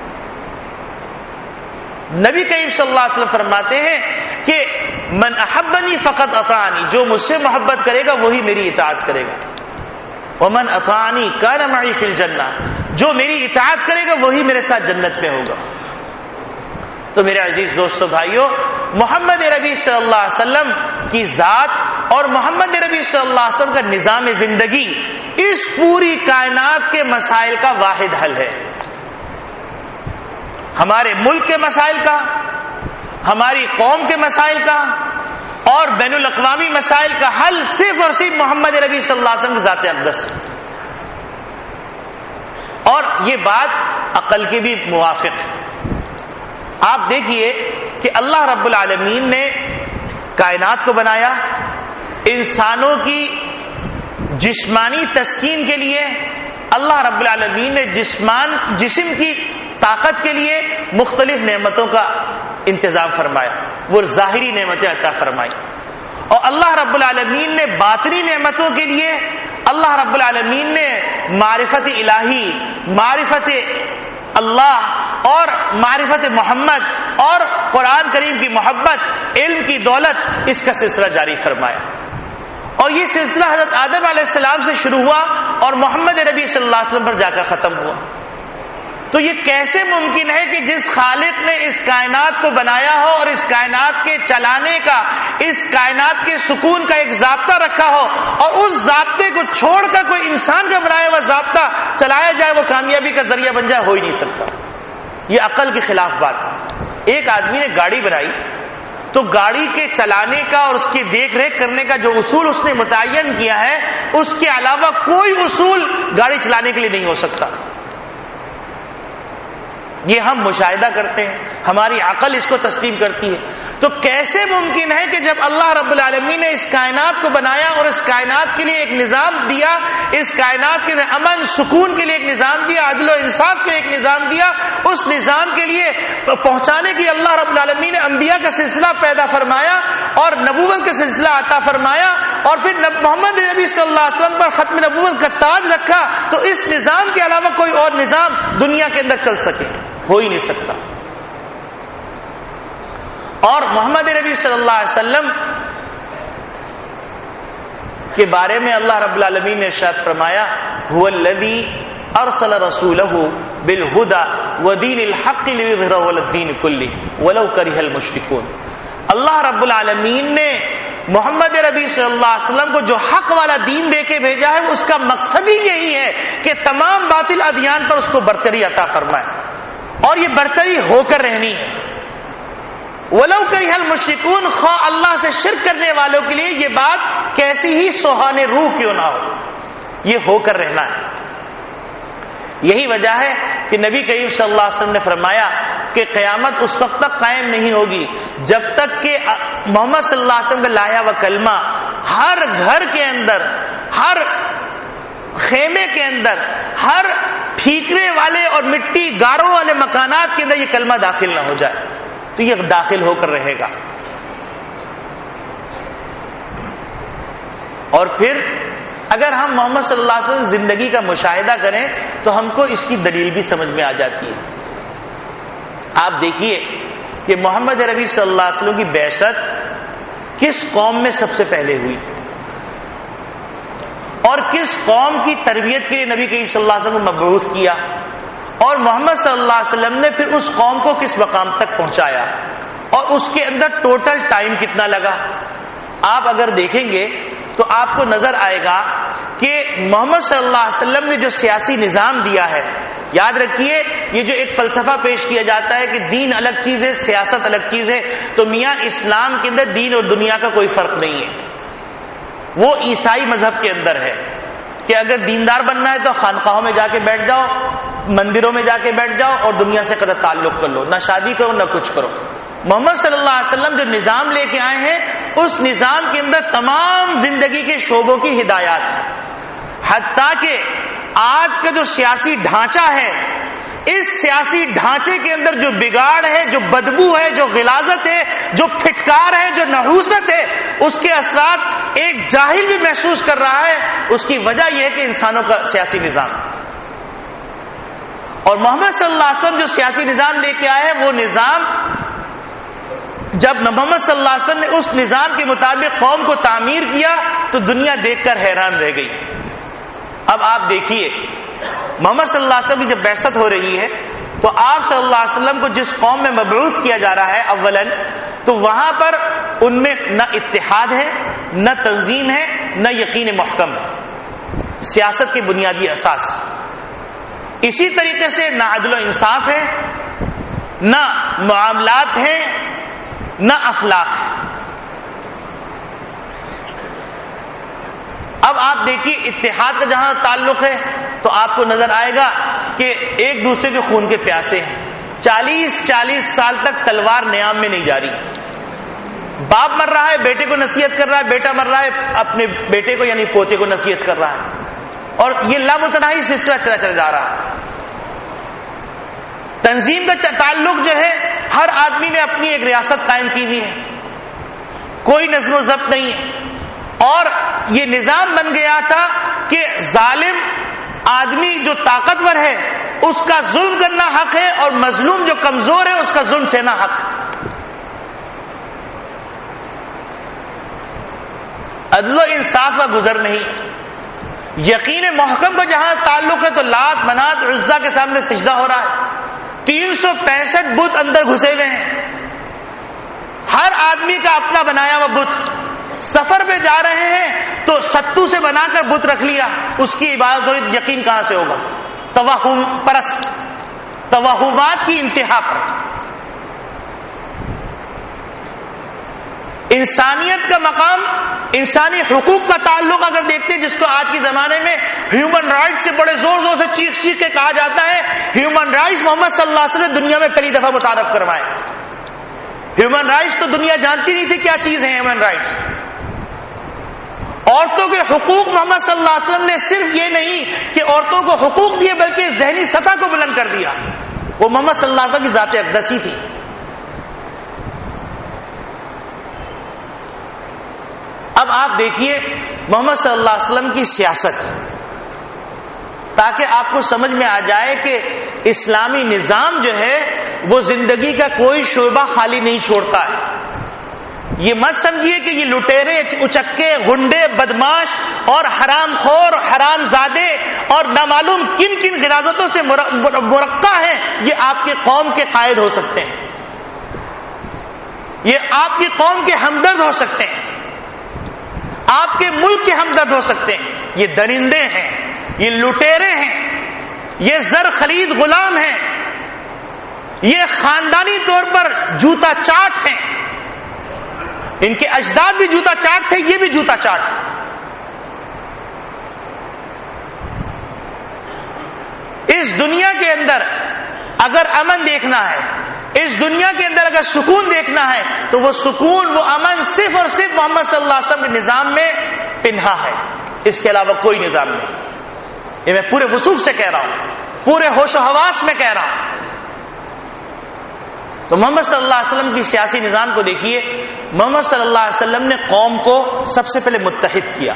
نبی کریم صلی اللہ علیہ وسلم فرماتے ہیں کہ من احبنی فقط اطاعنی، جو مجھ سے محبت کرے گا وہی میری اطاعت کرے گا. ومن اطاعنی کان معی فی الجنہ، جو میری اطاعت کرے گا وہی میرے ساتھ جنت میں ہوگا. تو میرے عزیز دوستو بھائیو، محمد ربی صلی اللہ علیہ وسلم کی ذات اور محمد ربی صلی اللہ علیہ وسلم کا نظام زندگی اس پوری کائنات کے مسائل کا واحد حل ہے. ہمارے ملک کے مسائل کا، ہماری قوم کے مسائل کا اور بین الاقوامی مسائل کا حل صرف اور صرف محمد ربی صلی اللہ علیہ وسلم کی ذات اقدس ہے. اور یہ بات عقل کی بھی موافق ہے. آپ دیکھیے کہ اللہ رب العالمین نے کائنات کو بنایا، انسانوں کی جسمانی تسکین کے لیے اللہ رب العالمین نے جسمان جسم کی طاقت کے لیے مختلف نعمتوں کا انتظام فرمایا، وہ ظاہری نعمتیں عطا فرمائی. اور اللہ رب العالمین نے باطنی نعمتوں کے لیے اللہ رب العالمین نے معرفت الہی، معرفت اللہ اور معرفت محمد اور قرآن کریم کی محبت، علم کی دولت، اس کا سلسلہ جاری فرمایا. اور یہ سلسلہ حضرت آدم علیہ السلام سے شروع ہوا اور محمد نبی صلی اللہ علیہ وسلم پر جا کر ختم ہوا. تو یہ کیسے ممکن ہے کہ جس خالق نے اس کائنات کو بنایا ہو اور اس کائنات کے چلانے کا، اس کائنات کے سکون کا ایک ضابطہ رکھا ہو اور اس ضابطے کو چھوڑ کر کوئی انسان کا بنایا ہوا ضابطہ چلایا جائے، وہ کامیابی کا ذریعہ بن جائے؟ ہو ہی نہیں سکتا. یہ عقل کے خلاف بات ہے. ایک آدمی نے گاڑی بنائی تو گاڑی کے چلانے کا اور اس کی دیکھ ریکھ کرنے کا جو اصول اس نے متعین کیا ہے، اس کے علاوہ کوئی اصول گاڑی چلانے کے لیے نہیں ہو سکتا. یہ ہم مشاہدہ کرتے ہیں، ہماری عقل اس کو تسلیم کرتی ہے. تو کیسے ممکن ہے کہ جب اللہ رب العالمین نے اس کائنات کو بنایا اور اس کائنات کے لیے ایک نظام دیا، اس کائنات کے امن سکون کے لیے ایک نظام دیا، عدل و انصاف کے لیے ایک نظام دیا، اس نظام کے لیے پہنچانے کے لیے اللہ رب العالمین نے انبیاء کا سلسلہ پیدا فرمایا اور نبوت کا سلسلہ عطا فرمایا اور پھر محمد نبی صلی اللہ علیہ وسلم پر ختم نبوت کا تاج رکھا، تو اس نظام کے علاوہ کوئی اور نظام دنیا کے اندر چل سکے؟ ہو ہی نہیں سکتا. اور محمد نبی صلی اللہ علیہ وسلم کے بارے میں اللہ رب العالمین نے ارشاد فرمایا هو الذی ارسل رسولہ بالہدی ودین الحق لیظہرہ علی الدین کلہ ولو کرہ المشرکون. اللہ رب العالمین نے محمد ربی صلی اللہ علیہ وسلم کو جو حق والا دین دے کے بھیجا ہے، اس کا مقصد ہی یہی ہے کہ تمام باطل ادیان پر اس کو برتری عطا فرمائے، اور یہ برتری ہو کر رہنی ہے. وَلَوْ كَرِهَ الْمُشْرِكُونَ، خواہ اللہ سے شرک کرنے والوں کے لیے یہ بات کیسی ہی سوہانے روح کیوں نہ ہو، یہ ہو کر رہنا ہے. یہی وجہ ہے کہ نبی کریم صلی اللہ علیہ وسلم نے فرمایا کہ قیامت اس وقت تک قائم نہیں ہوگی جب تک کہ محمد صلی اللہ علیہ وسلم کا لایا ہوا کلمہ ہر گھر کے اندر، ہر خیمے کے اندر، ہر ٹھیکرے والے اور مٹی گاروں والے مکانات کے اندر یہ کلمہ داخل نہ ہو جائے. تو یہ داخل ہو کر رہے گا. اور پھر اگر ہم محمد صلی اللہ علیہ وسلم زندگی کا مشاہدہ کریں تو ہم کو اس کی دلیل بھی سمجھ میں آ جاتی ہے. آپ دیکھیے کہ محمد ربی صلی اللہ علیہ وسلم کی بعثت کس قوم میں سب سے پہلے ہوئی اور کس قوم کی تربیت کے لیے نبی کریم صلی اللہ علیہ وسلم کو مبعوث کیا، اور محمد صلی اللہ علیہ وسلم نے پھر اس قوم کو کس مقام تک پہنچایا، اور اس کے اندر ٹوٹل ٹائم کتنا لگا. آپ اگر دیکھیں گے تو آپ کو نظر آئے گا کہ محمد صلی اللہ علیہ وسلم نے جو سیاسی نظام دیا ہے یاد رکھیے یہ جو ایک فلسفہ پیش کیا جاتا ہے کہ دین الگ چیز ہے سیاست الگ چیز ہے، تو میاں اسلام کے اندر دین اور دنیا کا کوئی فرق نہیں ہے. وہ عیسائی مذہب کے اندر ہے کہ اگر دیندار بننا ہے تو خانقاہوں میں جا کے بیٹھ جاؤ، مندروں میں جا کے بیٹھ جاؤ اور دنیا سے قطع تعلق کر لو، نہ شادی کرو نہ کچھ کرو. محمد صلی اللہ علیہ وسلم جو نظام لے کے آئے ہیں اس نظام کے اندر تمام زندگی کے شعبوں کی ہدایات ہیں. حتیٰ کہ آج کا جو سیاسی ڈھانچہ ہے، اس سیاسی ڈھانچے کے اندر جو بگاڑ ہے، جو بدبو ہے، جو غلاظت ہے، جو پھٹکار ہے، جو نحوست ہے، اس کے اثرات ایک جاہل بھی محسوس کر رہا ہے. اس کی وجہ یہ ہے کہ انسانوں کا سیاسی نظام، اور محمد صلی اللہ علیہ وسلم جو سیاسی نظام لے کے آئے ہیں وہ نظام جب محمد صلی اللہ علیہ وسلم نے اس نظام کے مطابق قوم کو تعمیر کیا تو دنیا دیکھ کر حیران رہ گئی. اب آپ دیکھیے محمد صلی اللہ علیہ وسلم کی جب بعثت ہو رہی ہے تو آپ صلی اللہ علیہ وسلم کو جس قوم میں مبعوث کیا جا رہا ہے اولاً تو وہاں پر ان میں نہ اتحاد ہے، نہ تنظیم ہے، نہ یقین محکم ہے، سیاست کے بنیادی اساس. اسی طریقے سے نہ عدل و انصاف ہے، نہ معاملات ہیں، نہ اخلاق ہے. اب آپ دیکھیے اتحاد کا جہاں تعلق ہے تو آپ کو نظر آئے گا کہ ایک دوسرے کے خون کے پیاسے ہیں. چالیس چالیس سال تک تلوار نیام میں نہیں جاری. باپ مر رہا ہے بیٹے کو نصیحت کر رہا ہے، بیٹا مر رہا ہے اپنے بیٹے کو یعنی پوتے کو نصیحت کر رہا ہے، اور یہ لامتناہی سلسلہ چلا چلا جا رہا ہے. تنظیم کا تعلق جو ہے ہر آدمی نے اپنی ایک ریاست قائم کی ہوئی ہے، کوئی نظم و ضبط نہیں ہے. اور یہ نظام بن گیا تھا کہ ظالم آدمی جو طاقتور ہے اس کا ظلم کرنا حق ہے، اور مظلوم جو کمزور ہے اس کا ظلم سہنا حق ہے. عدل و انصاف کا گزر نہیں. یقین محکم کا جہاں تعلق ہے تو لات منات عزا کے سامنے سجدہ ہو رہا ہے. تین سو پینسٹھ بت اندر گھسے ہوئے ہیں، ہر آدمی کا اپنا بنایا ہوا بت. سفر پہ جا رہے ہیں تو ستو سے بنا کر بت رکھ لیا، اس کی عبادت ہو رہی، یقین کہاں سے ہوگا؟ توہم پرست، توہمات کی انتہا پر. انسانیت کا مقام، انسانی حقوق کا تعلق اگر دیکھتے ہیں، جس کو آج کے زمانے میں ہیومن رائٹس سے بڑے زور زور سے چیخ چیخ کے کہا جاتا ہے، ہیومن رائٹس محمد صلی اللہ علیہ وسلم نے دنیا میں پہلی دفعہ متعارف کروائے. ہیومن رائٹس تو دنیا جانتی نہیں تھی کیا چیز ہے ہیومن رائٹس. عورتوں کے حقوق محمد صلی اللہ علیہ وسلم نے صرف یہ نہیں کہ عورتوں کو حقوق دیے بلکہ ذہنی سطح کو بلند کر دیا. وہ محمد صلی اللہ علیہ وسلم کی ذات اقدسی تھی. اب آپ دیکھیے محمد صلی اللہ علیہ وسلم کی سیاست، تاکہ آپ کو سمجھ میں آ جائے کہ اسلامی نظام جو ہے وہ زندگی کا کوئی شعبہ خالی نہیں چھوڑتا ہے. یہ مت سمجھیے کہ یہ لٹیرے، اچکے، گنڈے، بدماش اور حرام خور، حرام زادے اور نامعلوم کن کن غلاظتوں سے مرقع ہیں یہ آپ کے قوم کے قائد ہو سکتے ہیں، یہ آپ کی قوم کے ہمدرد ہو سکتے ہیں، آپ کے ملک کے ہمدرد ہو سکتے ہیں. یہ درندے ہیں، یہ لٹیرے ہیں، یہ زر خرید غلام ہیں، یہ خاندانی طور پر جوتا چاٹ ہیں. ان کے اجداد بھی جوتا چاٹ تھے، یہ بھی جوتا چاٹ ہے. اس دنیا کے اندر اگر امن دیکھنا ہے، اس دنیا کے اندر اگر سکون دیکھنا ہے تو وہ سکون، وہ امن صرف اور صرف محمد صلی اللہ علیہ وسلم کے نظام میں پنہا ہے، اس کے علاوہ کوئی نظام نہیں. یہ میں پورے وثوق سے کہہ رہا ہوں، پورے ہوش و حواس میں کہہ رہا ہوں. تو محمد صلی اللہ علیہ وسلم کی سیاسی نظام کو دیکھیے. محمد صلی اللہ علیہ وسلم نے قوم کو سب سے پہلے متحد کیا،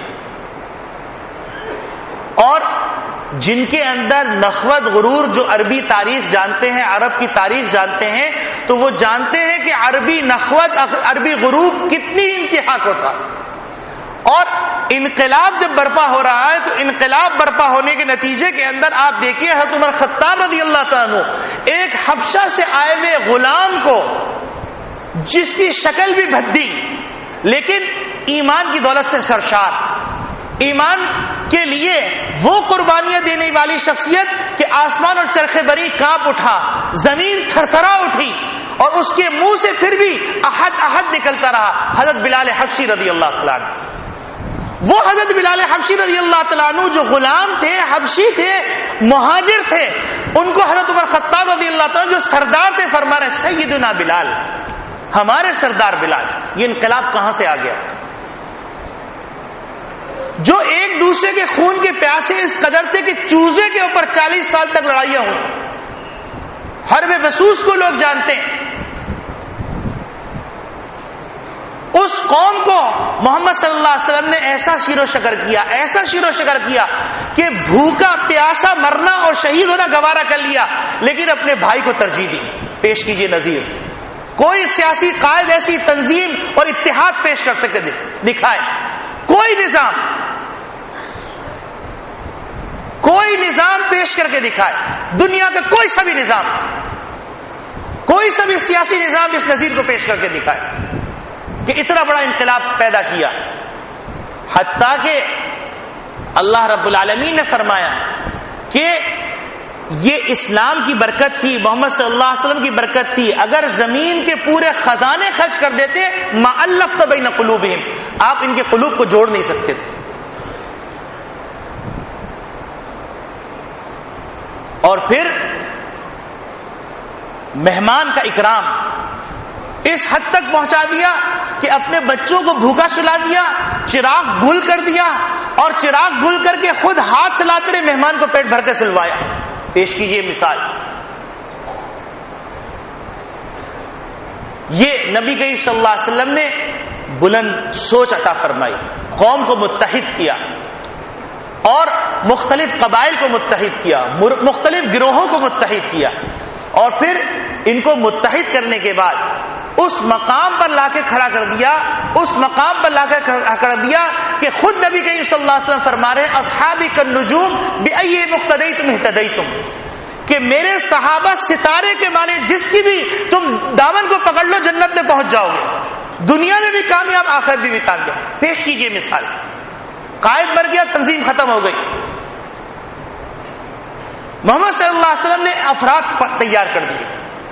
اور جن کے اندر نخوت غرور، جو عربی تاریخ جانتے ہیں، عرب کی تاریخ جانتے ہیں، تو وہ جانتے ہیں کہ عربی نخوت، عربی غرور کتنی انتہا کو تھا. اور انقلاب جب برپا ہو رہا ہے تو انقلاب برپا ہونے کے نتیجے کے اندر آپ دیکھیے حضرت عمر خطاب رضی اللہ تعالیٰ عنہ ایک حبشہ سے آئے ہوئے غلام کو، جس کی شکل بھی بھدی لیکن ایمان کی دولت سے سرشار، ایمان کے لیے وہ قربانیاں دینے والی شخصیت کہ آسمان اور چرخ بری کانپ اٹھا، زمین تھر تھرا اٹھی، اور اس کے منہ سے پھر بھی احد احد نکلتا رہا، حضرت بلال حبشی رضی اللہ تعالیٰ عنہ۔ وہ حضرت بلال حبشی رضی اللہ تعالیٰ عنہ جو غلام تھے، حبشی تھے، مہاجر تھے، ان کو حضرت عمر خطاب رضی اللہ تعالیٰ جو سردار تھے فرما رہے سیدنا بلال، ہمارے سردار بلال۔ یہ انقلاب کہاں سے آ گیا؟ جو ایک دوسرے کے خون کے پیاسے اس قدر تھے کہ چوزے کے اوپر چالیس سال تک لڑائیاں ہوئی، حرب بسوس کو لوگ جانتے ہیں۔ اس قوم کو محمد صلی اللہ علیہ وسلم نے ایسا شیر و شکر کیا، ایسا شیر و شکر کیا کہ بھوکا پیاسا مرنا اور شہید ہونا گوارا کر لیا، لیکن اپنے بھائی کو ترجیح دی۔ پیش کیجئے نظیر، کوئی سیاسی قائد ایسی تنظیم اور اتحاد پیش کر سکے دکھائے، کوئی نظام کوئی نظام پیش کر کے دکھائے، دنیا کا کوئی سا بھی نظام، کوئی سا بھی سیاسی نظام اس نظیر کو پیش کر کے دکھائے کہ اتنا بڑا انقلاب پیدا کیا۔ حتیٰ کہ اللہ رب العالمین نے فرمایا کہ یہ اسلام کی برکت تھی، محمد صلی اللہ علیہ وسلم کی برکت تھی، اگر زمین کے پورے خزانے خرچ کر دیتے ما الفت بین قلوبہم، آپ ان کے قلوب کو جوڑ نہیں سکتے تھے۔ اور پھر مہمان کا اکرام اس حد تک پہنچا دیا کہ اپنے بچوں کو بھوکا سلا دیا، چراغ گل کر دیا، اور چراغ گل کر کے خود ہاتھ چلاتے رہے، مہمان کو پیٹ بھر کے سلوایا۔ پیش کیجئے مثال۔ یہ نبی کریم صلی اللہ علیہ وسلم نے بلند سوچ عطا فرمائی، قوم کو متحد کیا اور مختلف قبائل کو متحد کیا، مختلف گروہوں کو متحد کیا، اور پھر ان کو متحد کرنے کے بعد اس مقام پر لا کے کھڑا کر دیا، اس مقام پر لا کے کھڑا کر دیا کہ خود نبی کریم صلی اللہ علیہ وسلم فرما رہے ہیں اصحابی کالنجوم بأی مقتدیتم اہتدیتم، کہ میرے صحابہ ستارے کے معنی جس کی بھی تم دامن کو پکڑ لو جنت میں پہنچ جاؤ گے، دنیا میں بھی کامیاب آخرت میں بھی کامیاب۔ پیش کیجئے مثال۔ قائد مر گیا، تنظیم ختم ہو گئی، محمد صلی اللہ علیہ وسلم نے افراد تیار کر دیے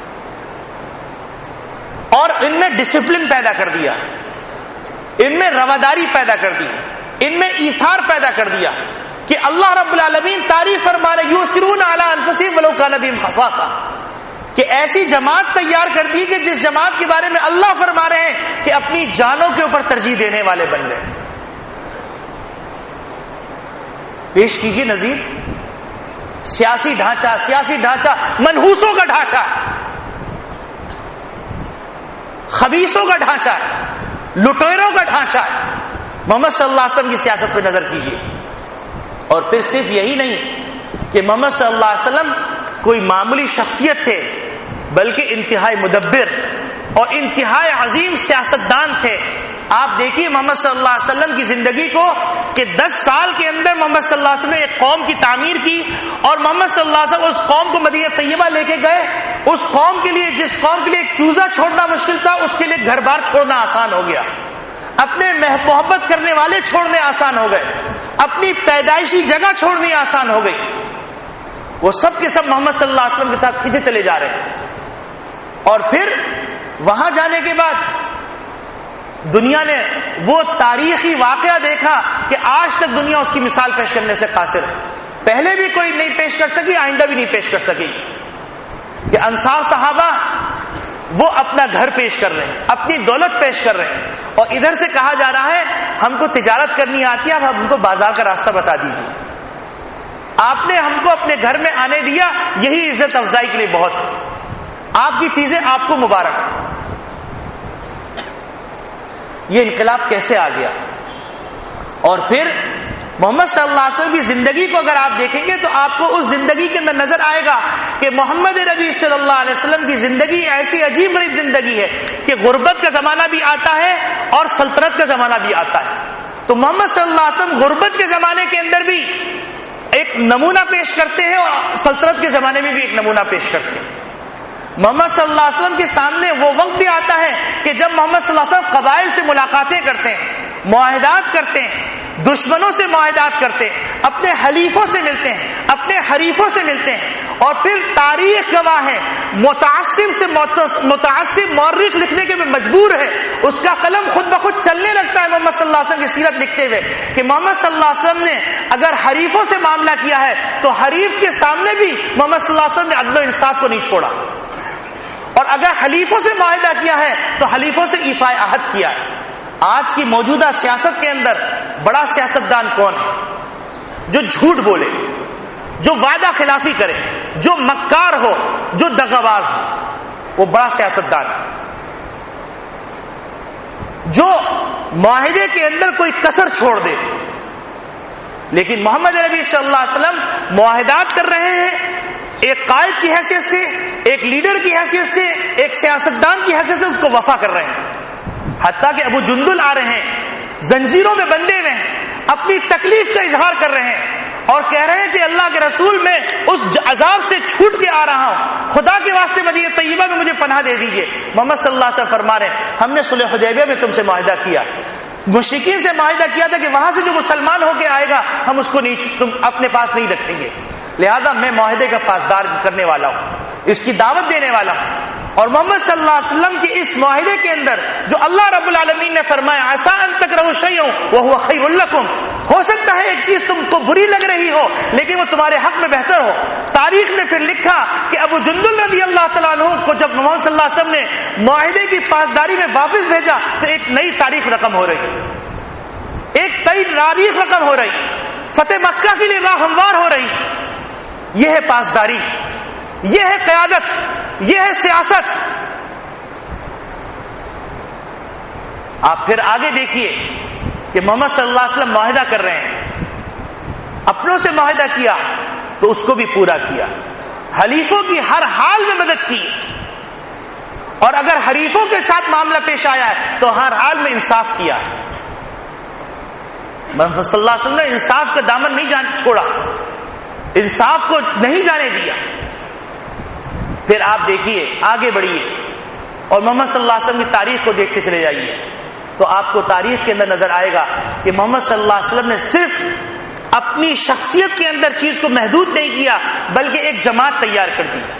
اور ان میں ڈسپلن پیدا کر دیا، ان میں رواداری پیدا کر دی، ان میں ایثار پیدا کر دیا کہ اللہ رب العالمین تعریف فرما رہے یؤثرون علی انفسہم ولو کان بہم خصاصہ، کہ ایسی جماعت تیار کر دی کہ جس جماعت کے بارے میں اللہ فرما رہے ہیں کہ اپنی جانوں کے اوپر ترجیح دینے والے بن گئے۔ پیش کیجیے نظیر۔ سیاسی ڈھانچہ سیاسی ڈھانچہ منحوسوں کا ڈھانچہ ہے، خبیثوں کا ڈھانچہ ہے، لٹیروں کا ڈھانچہ ہے۔ محمد صلی اللہ علیہ وسلم کی سیاست پہ نظر کیجیے۔ اور پھر صرف یہی نہیں کہ محمد صلی اللہ علیہ وسلم کوئی معمولی شخصیت تھے، بلکہ انتہائی مدبر اور انتہائی عظیم سیاستدان تھے۔ آپ دیکھیے محمد صلی اللہ علیہ وسلم کی زندگی کو کہ دس سال کے اندر محمد صلی اللہ علیہ وسلم نے ایک قوم کی تعمیر کی، اور محمد صلی اللہ علیہ وسلم اس قوم کو مدینہ طیبہ لے کے گئے۔ اس قوم کے لیے جس قوم کے لیے ایک چوزا چھوڑنا مشکل تھا، اس کے لیے گھر بار چھوڑنا آسان ہو گیا، اپنے محبت کرنے والے چھوڑنے آسان ہو گئے، اپنی پیدائشی جگہ چھوڑنی آسان ہو گئی۔ وہ سب کے سب محمد صلی اللہ علیہ وسلم کے ساتھ پیچھے چلے جا رہے ہیں۔ اور پھر وہاں جانے کے بعد دنیا نے وہ تاریخی واقعہ دیکھا کہ آج تک دنیا اس کی مثال پیش کرنے سے قاصر ہے، پہلے بھی کوئی نہیں پیش کر سکی، آئندہ بھی نہیں پیش کر سکی، کہ انصار صحابہ وہ اپنا گھر پیش کر رہے ہیں، اپنی دولت پیش کر رہے ہیں، اور ادھر سے کہا جا رہا ہے ہم کو تجارت کرنی آتی ہے، اب ہم کو بازار کا راستہ بتا دیجیے۔ آپ نے ہم کو اپنے گھر میں آنے دیا، یہی عزت افزائی کے لیے بہت ہے، آپ کی چیزیں آپ کو مبارک۔ یہ انقلاب کیسے آ گیا؟ اور پھر محمد صلی اللہ علیہ وسلم کی زندگی کو اگر آپ دیکھیں گے تو آپ کو اس زندگی کے اندر نظر آئے گا کہ محمد نبی صلی اللہ علیہ وسلم کی زندگی ایسی عجیب غریب زندگی ہے کہ غربت کا زمانہ بھی آتا ہے اور سلطنت کا زمانہ بھی آتا ہے۔ تو محمد صلی اللہ علیہ وسلم غربت کے زمانے کے اندر بھی ایک نمونہ پیش کرتے ہیں اور سلطنت کے زمانے میں بھی ایک نمونہ پیش کرتے ہیں۔ محمد صلی اللہ علیہ وسلم کے سامنے وہ وقت بھی آتا ہے کہ جب محمد صلی اللہ علیہ وسلم قبائل سے ملاقاتیں کرتے ہیں، معاہدات کرتے ہیں، دشمنوں سے معاہدات کرتے ہیں، اپنے حلیفوں سے ملتے ہیں، اپنے حریفوں سے ملتے ہیں، اور پھر تاریخ گواہ ہے، متعصب سے متعصب مورخ لکھنے کے بھی مجبور ہے، اس کا قلم خود بخود چلنے لگتا ہے محمد صلی اللہ علیہ وسلم کی سیرت لکھتے ہوئے کہ محمد صلی اللہ علیہ وسلم نے اگر حریفوں سے معاملہ کیا ہے تو حریف کے سامنے بھی محمد صلی اللہ علیہ وسلم نے عدل و انصاف کو نہیں چھوڑا، اور اگر حلیفوں سے معاہدہ کیا ہے تو حلیفوں سے ایفاء عہد کیا ہے۔ آج کی موجودہ سیاست کے اندر بڑا سیاستدان کون ہے؟ جو جھوٹ بولے، جو وعدہ خلافی کرے، جو مکار ہو، جو دغاباز ہو، وہ بڑا سیاستدان ہے۔ جو معاہدے کے اندر کوئی کسر چھوڑ دے، لیکن محمد نبی صلی اللہ علیہ وسلم معاہدات کر رہے ہیں، ایک قائد کی حیثیت سے، ایک لیڈر کی حیثیت سے، ایک سیاستدان کی حیثیت سے اس کو وفا کر رہے ہیں۔ حتیٰ کہ ابو جندل آ رہے ہیں، زنجیروں میں بندے ہوئے ہیں، اپنی تکلیف کا اظہار کر رہے ہیں اور کہہ رہے ہیں کہ اللہ کے رسول میں اس عذاب سے چھوٹ کے آ رہا ہوں، خدا کے واسطے مدینہ طیبہ میں مجھے پناہ دے دیجئے۔ محمد صلی اللہ علیہ وسلم فرما رہے ہیں ہم نے صلح حدیبیہ میں تم سے معاہدہ کیا، مشرکین سے معاہدہ کیا تھا کہ وہاں سے جو مسلمان ہو کے آئے گا ہم اس کو نہیں تم اپنے پاس نہیں رکھیں گے، لہذا میں معاہدے کا پاسدار کرنے والا ہوں، اس کی دعوت دینے والا ہوں۔ اور محمد صلی اللہ علیہ وسلم کے اس معاہدے کے اندر جو اللہ رب العالمین نے فرمایا عسیٰ ان تکرہوا شیئا وہو خیر لکم، ہو سکتا ہے ایک چیز تم کو بری لگ رہی ہو لیکن وہ تمہارے حق میں بہتر ہو۔ تاریخ نے پھر لکھا کہ ابو جندل رضی اللہ تعالیٰ عنہ کو جب محمد صلی اللہ علیہ وسلم نے معاہدے کی پاسداری میں واپس بھیجا تو ایک نئی تاریخ رقم ہو رہی، ایک نئی تاریخ رقم ہو رہی، فتح مکہ کے لیے راہ ہموار ہو رہی۔ یہ ہے پاسداری، یہ ہے قیادت، یہ ہے سیاست۔ آپ پھر آگے دیکھیے کہ محمد صلی اللہ علیہ وسلم معاہدہ کر رہے ہیں، اپنوں سے معاہدہ کیا تو اس کو بھی پورا کیا، حلیفوں کی ہر حال میں مدد کی، اور اگر حریفوں کے ساتھ معاملہ پیش آیا ہے تو ہر حال میں انصاف کیا ہے۔ محمد صلی اللہ علیہ وسلم نے انصاف کا دامن نہیں جان چھوڑا، انصاف کو نہیں جانے دیا۔ پھر آپ دیکھیے آگے بڑھیے اور محمد صلی اللہ علیہ وسلم کی تاریخ کو دیکھتے چلے جائیے تو آپ کو تاریخ کے اندر نظر آئے گا کہ محمد صلی اللہ علیہ وسلم نے صرف اپنی شخصیت کے اندر چیز کو محدود نہیں کیا بلکہ ایک جماعت تیار کر دی،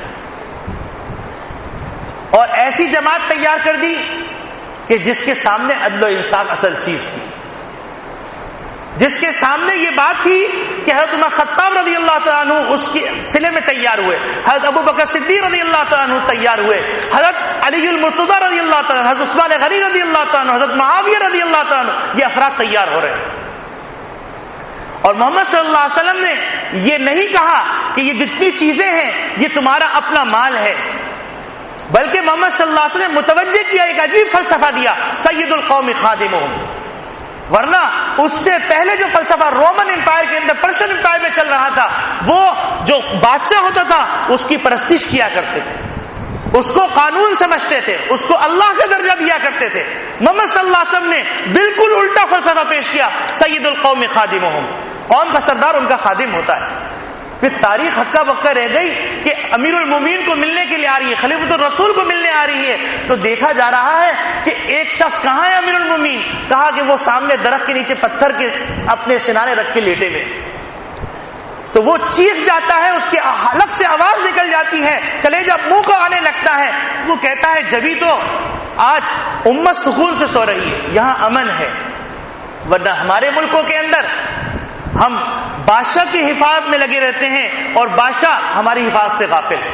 اور ایسی جماعت تیار کر دی کہ جس کے سامنے عدل و انصاف اصل چیز تھی، جس کے سامنے یہ بات تھی کہ حضرت عمر خطاب رضی اللہ تعالیٰ عنہ اس کے سلے میں تیار ہوئے، حضرت ابو بکر صدیق رضی اللہ تعالیٰ عنہ تیار ہوئے، حضرت علی المرتضیٰ رضی اللہ تعالیٰ عنہ، حضرت عثمان غنی رضی اللہ تعالیٰ عنہ، حضرت معاویہ رضی اللہ تعالیٰ عنہ، یہ افراد تیار ہو رہے ہیں۔ اور محمد صلی اللہ علیہ وسلم نے یہ نہیں کہا کہ یہ جتنی چیزیں ہیں یہ تمہارا اپنا مال ہے، بلکہ محمد صلی اللہ علیہ وسلم نے متوجہ کیا، ایک عجیب فلسفہ دیا، سید القوم خادمہم۔ ورنہ اس سے پہلے جو فلسفہ رومن امپائر کے اندر، پرشین امپائر میں چل رہا تھا، وہ جو بادشاہ ہوتا تھا اس کی پرستش کیا کرتے تھے، اس کو قانون سمجھتے تھے، اس کو اللہ کا درجہ دیا کرتے تھے۔ محمد صلی اللہ علیہ وسلم نے بالکل الٹا فلسفہ پیش کیا، سید القوم خادمہم، قوم کا سردار ان کا خادم ہوتا ہے۔ پھر تاریخ ہکا بکا رہ گئی کہ امیر المومنین کو ملنے کے لیے آ رہی ہے، خلیفۃ الرسول کو ملنے آ رہی ہے، تو دیکھا جا رہا ہے کہ ایک شخص کہاں ہے امیر المومنین، کہا کہ وہ سامنے درخت کے نیچے پتھر کے اپنے سنانے رکھ کے لیٹے ہوئے، تو وہ چیخ جاتا ہے، اس کے حلق سے آواز نکل جاتی ہے، کلیجہ منہ کو آنے لگتا ہے، وہ کہتا ہے جبھی تو آج امت سکون سے سو رہی ہے، یہاں امن ہے، ورنہ ہمارے ملکوں کے اندر ہم بادشاہ کی حفاظت میں لگے رہتے ہیں اور بادشاہ ہماری حفاظت سے غافل ہے۔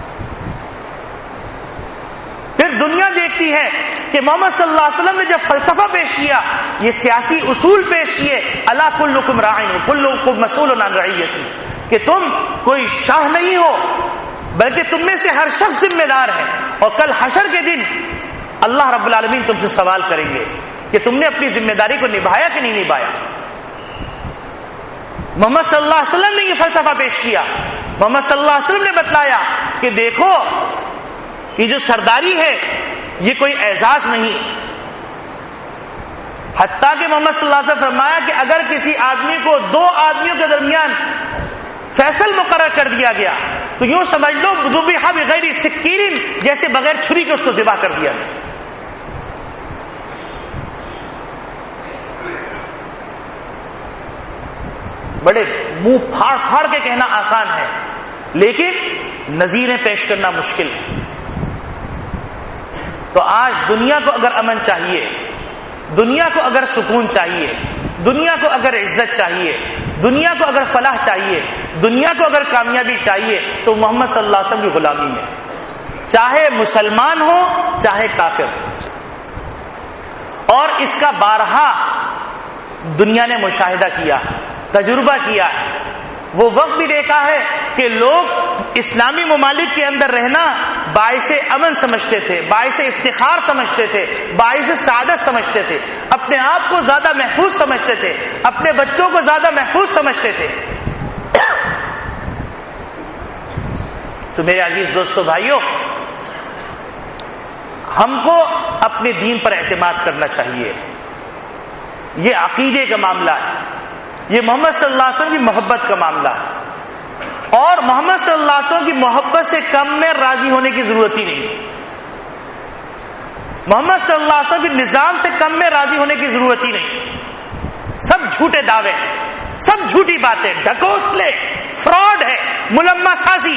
پھر دنیا دیکھتی ہے کہ محمد صلی اللہ علیہ وسلم نے جب فلسفہ پیش کیا، یہ سیاسی اصول پیش کیے، الا کلکم راعٍ کلکم مسئول عن رعیتہ، کہ تم کوئی شاہ نہیں ہو بلکہ تم میں سے ہر شخص ذمہ دار ہے، اور کل حشر کے دن اللہ رب العالمین تم سے سوال کریں گے کہ تم نے اپنی ذمہ داری کو نبھایا کہ نہیں نبھایا۔ محمد صلی اللہ علیہ وسلم نے یہ فلسفہ پیش کیا، محمد صلی اللہ علیہ وسلم نے بتلایا کہ دیکھو یہ جو سرداری ہے یہ کوئی اعزاز نہیں، حتیٰ کہ محمد صلی اللہ علیہ وسلم فرمایا کہ اگر کسی آدمی کو دو آدمیوں کے درمیان فیصل مقرر کر دیا گیا تو یوں سمجھ لو ذبح بغیر سکین، جیسے بغیر چھری کے اس کو ذبح کر دیا گیا۔ بڑے منہ پھاڑ پھاڑ کے کہنا آسان ہے، لیکن نظیریں پیش کرنا مشکل ہے۔ تو آج دنیا کو اگر امن چاہیے، دنیا کو اگر سکون چاہیے، دنیا کو اگر عزت چاہیے، دنیا کو اگر فلاح چاہیے، دنیا کو اگر کامیابی چاہیے، تو محمد صلی اللہ علیہ وسلم کی غلامی ہے، چاہے مسلمان ہو چاہے کافر ہو۔ اور اس کا بارہا دنیا نے مشاہدہ کیا، تجربہ کیا ہے۔ وہ وقت بھی دیکھا ہے کہ لوگ اسلامی ممالک کے اندر رہنا باعث امن سمجھتے تھے، باعث افتخار سمجھتے تھے، باعث سعادت سمجھتے تھے، اپنے آپ کو زیادہ محفوظ سمجھتے تھے، اپنے بچوں کو زیادہ محفوظ سمجھتے تھے۔ تو میرے عزیز دوستو بھائیوں، ہم کو اپنے دین پر اعتماد کرنا چاہیے۔ یہ عقیدے کا معاملہ ہے، یہ محمد صلی اللہ علیہ وسلم کی محبت کا معاملہ ہے، اور محمد صلی اللہ علیہ وسلم کی محبت سے کم میں راضی ہونے کی ضرورت ہی نہیں، محمد صلی اللہ علیہ وسلم کے نظام سے کم میں راضی ہونے کی ضرورت ہی نہیں۔ سب جھوٹے دعوے، سب جھوٹی باتیں، ڈھکوسلے، فراڈ ہے، ملمہ سازی۔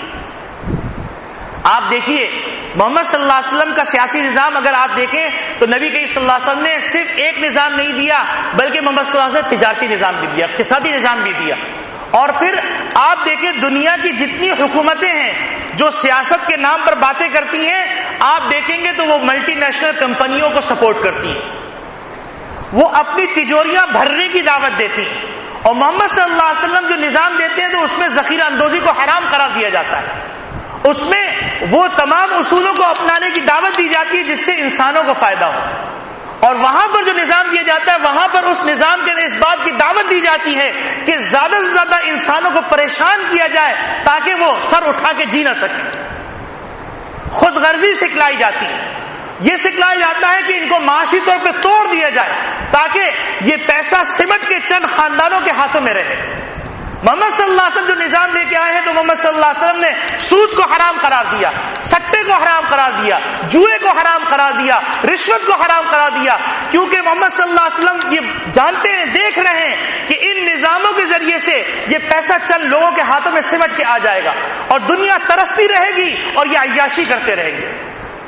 آپ دیکھیے محمد صلی اللہ علیہ وسلم کا سیاسی نظام اگر آپ دیکھیں تو نبی کریم صلی اللہ علیہ وسلم نے صرف ایک نظام نہیں دیا، بلکہ محمد صلی اللہ علیہ وسلم نے تجارتی نظام بھی دیا، اقتصادی نظام بھی دیا۔ اور پھر آپ دیکھیں دنیا کی جتنی حکومتیں ہیں جو سیاست کے نام پر باتیں کرتی ہیں، آپ دیکھیں گے تو وہ ملٹی نیشنل کمپنیوں کو سپورٹ کرتی ہیں، وہ اپنی تجوریاں بھرنے کی دعوت دیتی ہیں، اور محمد صلی اللہ علیہ وسلم جو نظام دیتے ہیں تو اس میں ذخیرہ اندوزی کو حرام قرار دیا جاتا ہے، اس میں وہ تمام اصولوں کو اپنانے کی دعوت دی جاتی ہے جس سے انسانوں کو فائدہ ہو، اور وہاں پر جو نظام دیا جاتا ہے وہاں پر اس نظام کے اس بات کی دعوت دی جاتی ہے کہ زیادہ سے زیادہ انسانوں کو پریشان کیا جائے تاکہ وہ سر اٹھا کے جی نہ سکیں۔ خود غرضی سکھلائی جاتی ہے، یہ سکھلایا جاتا ہے کہ ان کو معاشی طور پہ توڑ دیا جائے تاکہ یہ پیسہ سمٹ کے چند خاندانوں کے ہاتھوں میں رہے۔ محمد صلی اللہ علیہ وسلم جو نظام لے کے آئے ہیں تو محمد صلی اللہ علیہ وسلم نے سود کو حرام قرار دیا، سٹے کو حرام قرار دیا، جوئے کو حرام قرار دیا، رشوت کو حرام قرار دیا، کیونکہ محمد صلی اللہ علیہ وسلم یہ جانتے ہیں، دیکھ رہے ہیں کہ ان نظاموں کے ذریعے سے یہ پیسہ چند لوگوں کے ہاتھوں میں سمٹ کے آ جائے گا اور دنیا ترستی رہے گی اور یہ عیاشی کرتے رہیں گے۔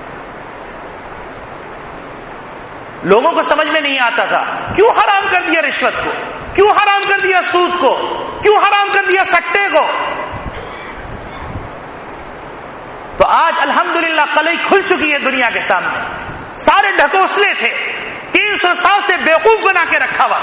لوگوں کو سمجھ میں نہیں آتا تھا کیوں حرام کر دیا رشوت کو، کیوں حرام کر دیا سود کو، کیوں حرام کر دیا سٹے کو۔ تو آج الحمدللہ قلعی کھل چکی ہے دنیا کے سامنے، سارے ڈھکوسلے تھے، تین سو سال سے بیوقوف بنا کے رکھا ہوا۔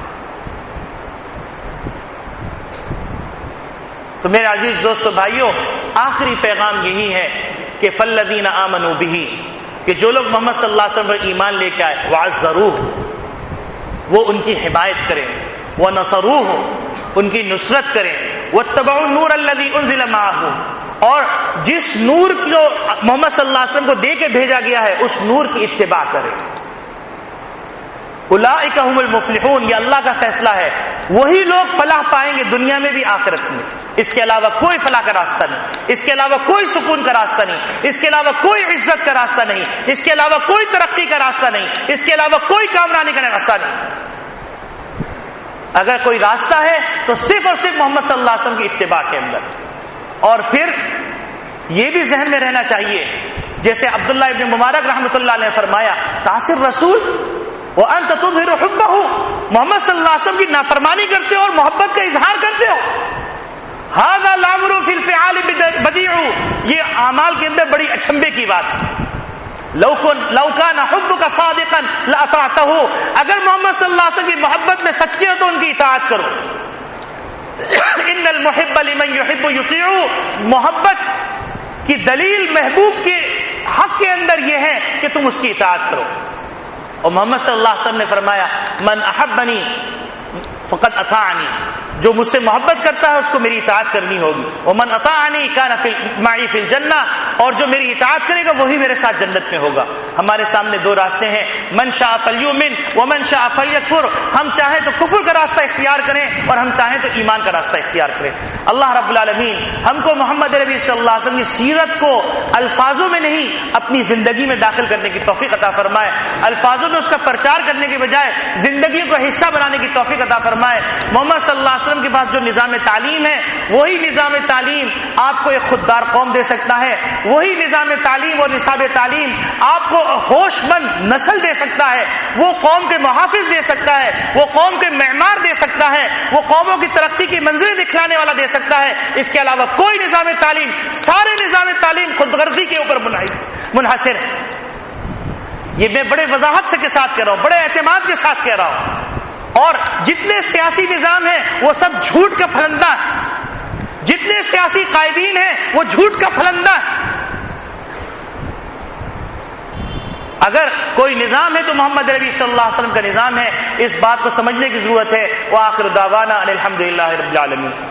تو میرے عزیز دوستو بھائیوں، آخری پیغام یہی ہے کہ فالذین آمنوا بہ، کہ جو لوگ محمد صلی اللہ علیہ وسلم پر ایمان لے کے آئے، وعزروہ، وہ ان کی حمایت کریں، ونصروہ، ان کی نصرت کریں، واتبعوا النور الذی انزل معہ، اور جس نور کو محمد صلی اللہ علیہ وسلم کو دے کے بھیجا گیا ہے اس نور کی اتباع کریں۔ اولئک هم المفلحون، یہ اللہ کا فیصلہ ہے، وہی لوگ فلاح پائیں گے دنیا میں بھی آخرت میں۔ اس کے علاوہ کوئی فلاح کا راستہ نہیں، اس کے علاوہ کوئی سکون کا راستہ نہیں، اس کے علاوہ کوئی عزت کا راستہ نہیں، اس کے علاوہ کوئی ترقی کا راستہ نہیں، اس کے علاوہ کوئی کامرانی کا راستہ نہیں۔ اگر کوئی راستہ ہے تو صرف اور صرف محمد صلی اللہ علیہ وسلم کی اتباع کے اندر۔ اور پھر یہ بھی ذہن میں رہنا چاہیے، جیسے عبداللہ ابن مبارک رحمۃ اللہ علیہ نے فرمایا، تعصر رسول وانت تظہر حبہ، محمد صلی اللہ علیہ وسلم کی نافرمانی کرتے ہو اور محبت کا اظہار کرتے ہو۔ ھذا الامر فی الفعال بدیع، یہ اعمال کے اندر بڑی اچنبے کی بات ہے۔ لو کان حبک صادقا لاطعتہ، اگر محمد صلی اللہ علیہ وسلم کی محبت میں سچے ہو تو ان کی اطاعت کرو۔ ان المحب لمن يحب يطيع، محبت کی دلیل محبوب کے حق کے اندر یہ ہے کہ تم اس کی اطاعت کرو۔ اور محمد صلی اللہ علیہ وسلم نے فرمایا، من احبنی فقد اطاعنی، جو مجھ سے محبت کرتا ہے اس کو میری اطاعت کرنی ہوگی۔ ومن اطاعنی کان معی فی الجنہ، اور جو میری اطاعت کرے گا وہی میرے ساتھ جنت میں ہوگا۔ ہمارے سامنے دو راستے ہیں، من شاء فلیؤمن ومن شاء فلیکفر، ہم چاہیں تو کفر کا راستہ اختیار کریں اور ہم چاہیں تو ایمان کا راستہ اختیار کریں۔ اللہ رب العالمین ہم کو محمد نبی صلی اللہ علیہ وسلم کی سیرت کو الفاظوں میں نہیں اپنی زندگی میں داخل کرنے کی توفیق عطا فرمائے، الفاظوں میں اس کا پرچار کرنے کے بجائے زندگی کو حصہ بنانے کی توفیق عطا فرمائے۔ محمد صلی اللہ علیہ علیہ وسلم کے پاس جو نظام تعلیم ہے وہی نظام تعلیم آپ کو ایک خوددار قوم دے سکتا ہے، وہی نظام تعلیم اور نصاب تعلیم آپ کو ہوش مند نسل دے سکتا ہے، وہ قوم کے محافظ دے سکتا ہے، وہ قوم کے معمار دے سکتا ہے، وہ قوموں کی ترقی کی منزلیں دکھلانے والا دے سکتا ہے۔ اس کے علاوہ کوئی نظام تعلیم، سارے نظام تعلیم خود غرضی کے اوپر منحصر ہے۔ یہ میں بڑے وضاحت سے کے ساتھ کہہ رہا ہوں، بڑے اعتماد کے ساتھ کہہ رہا ہوں۔ اور جتنے سیاسی نظام ہیں وہ سب جھوٹ کا پھلندہ ہے، جتنے سیاسی قائدین ہیں وہ جھوٹ کا پھلندہ ہے۔ اگر کوئی نظام ہے تو محمد نبی صلی اللہ علیہ وسلم کا نظام ہے، اس بات کو سمجھنے کی ضرورت ہے۔ وآخر دعوانا ان الحمد للہ رب العالمین۔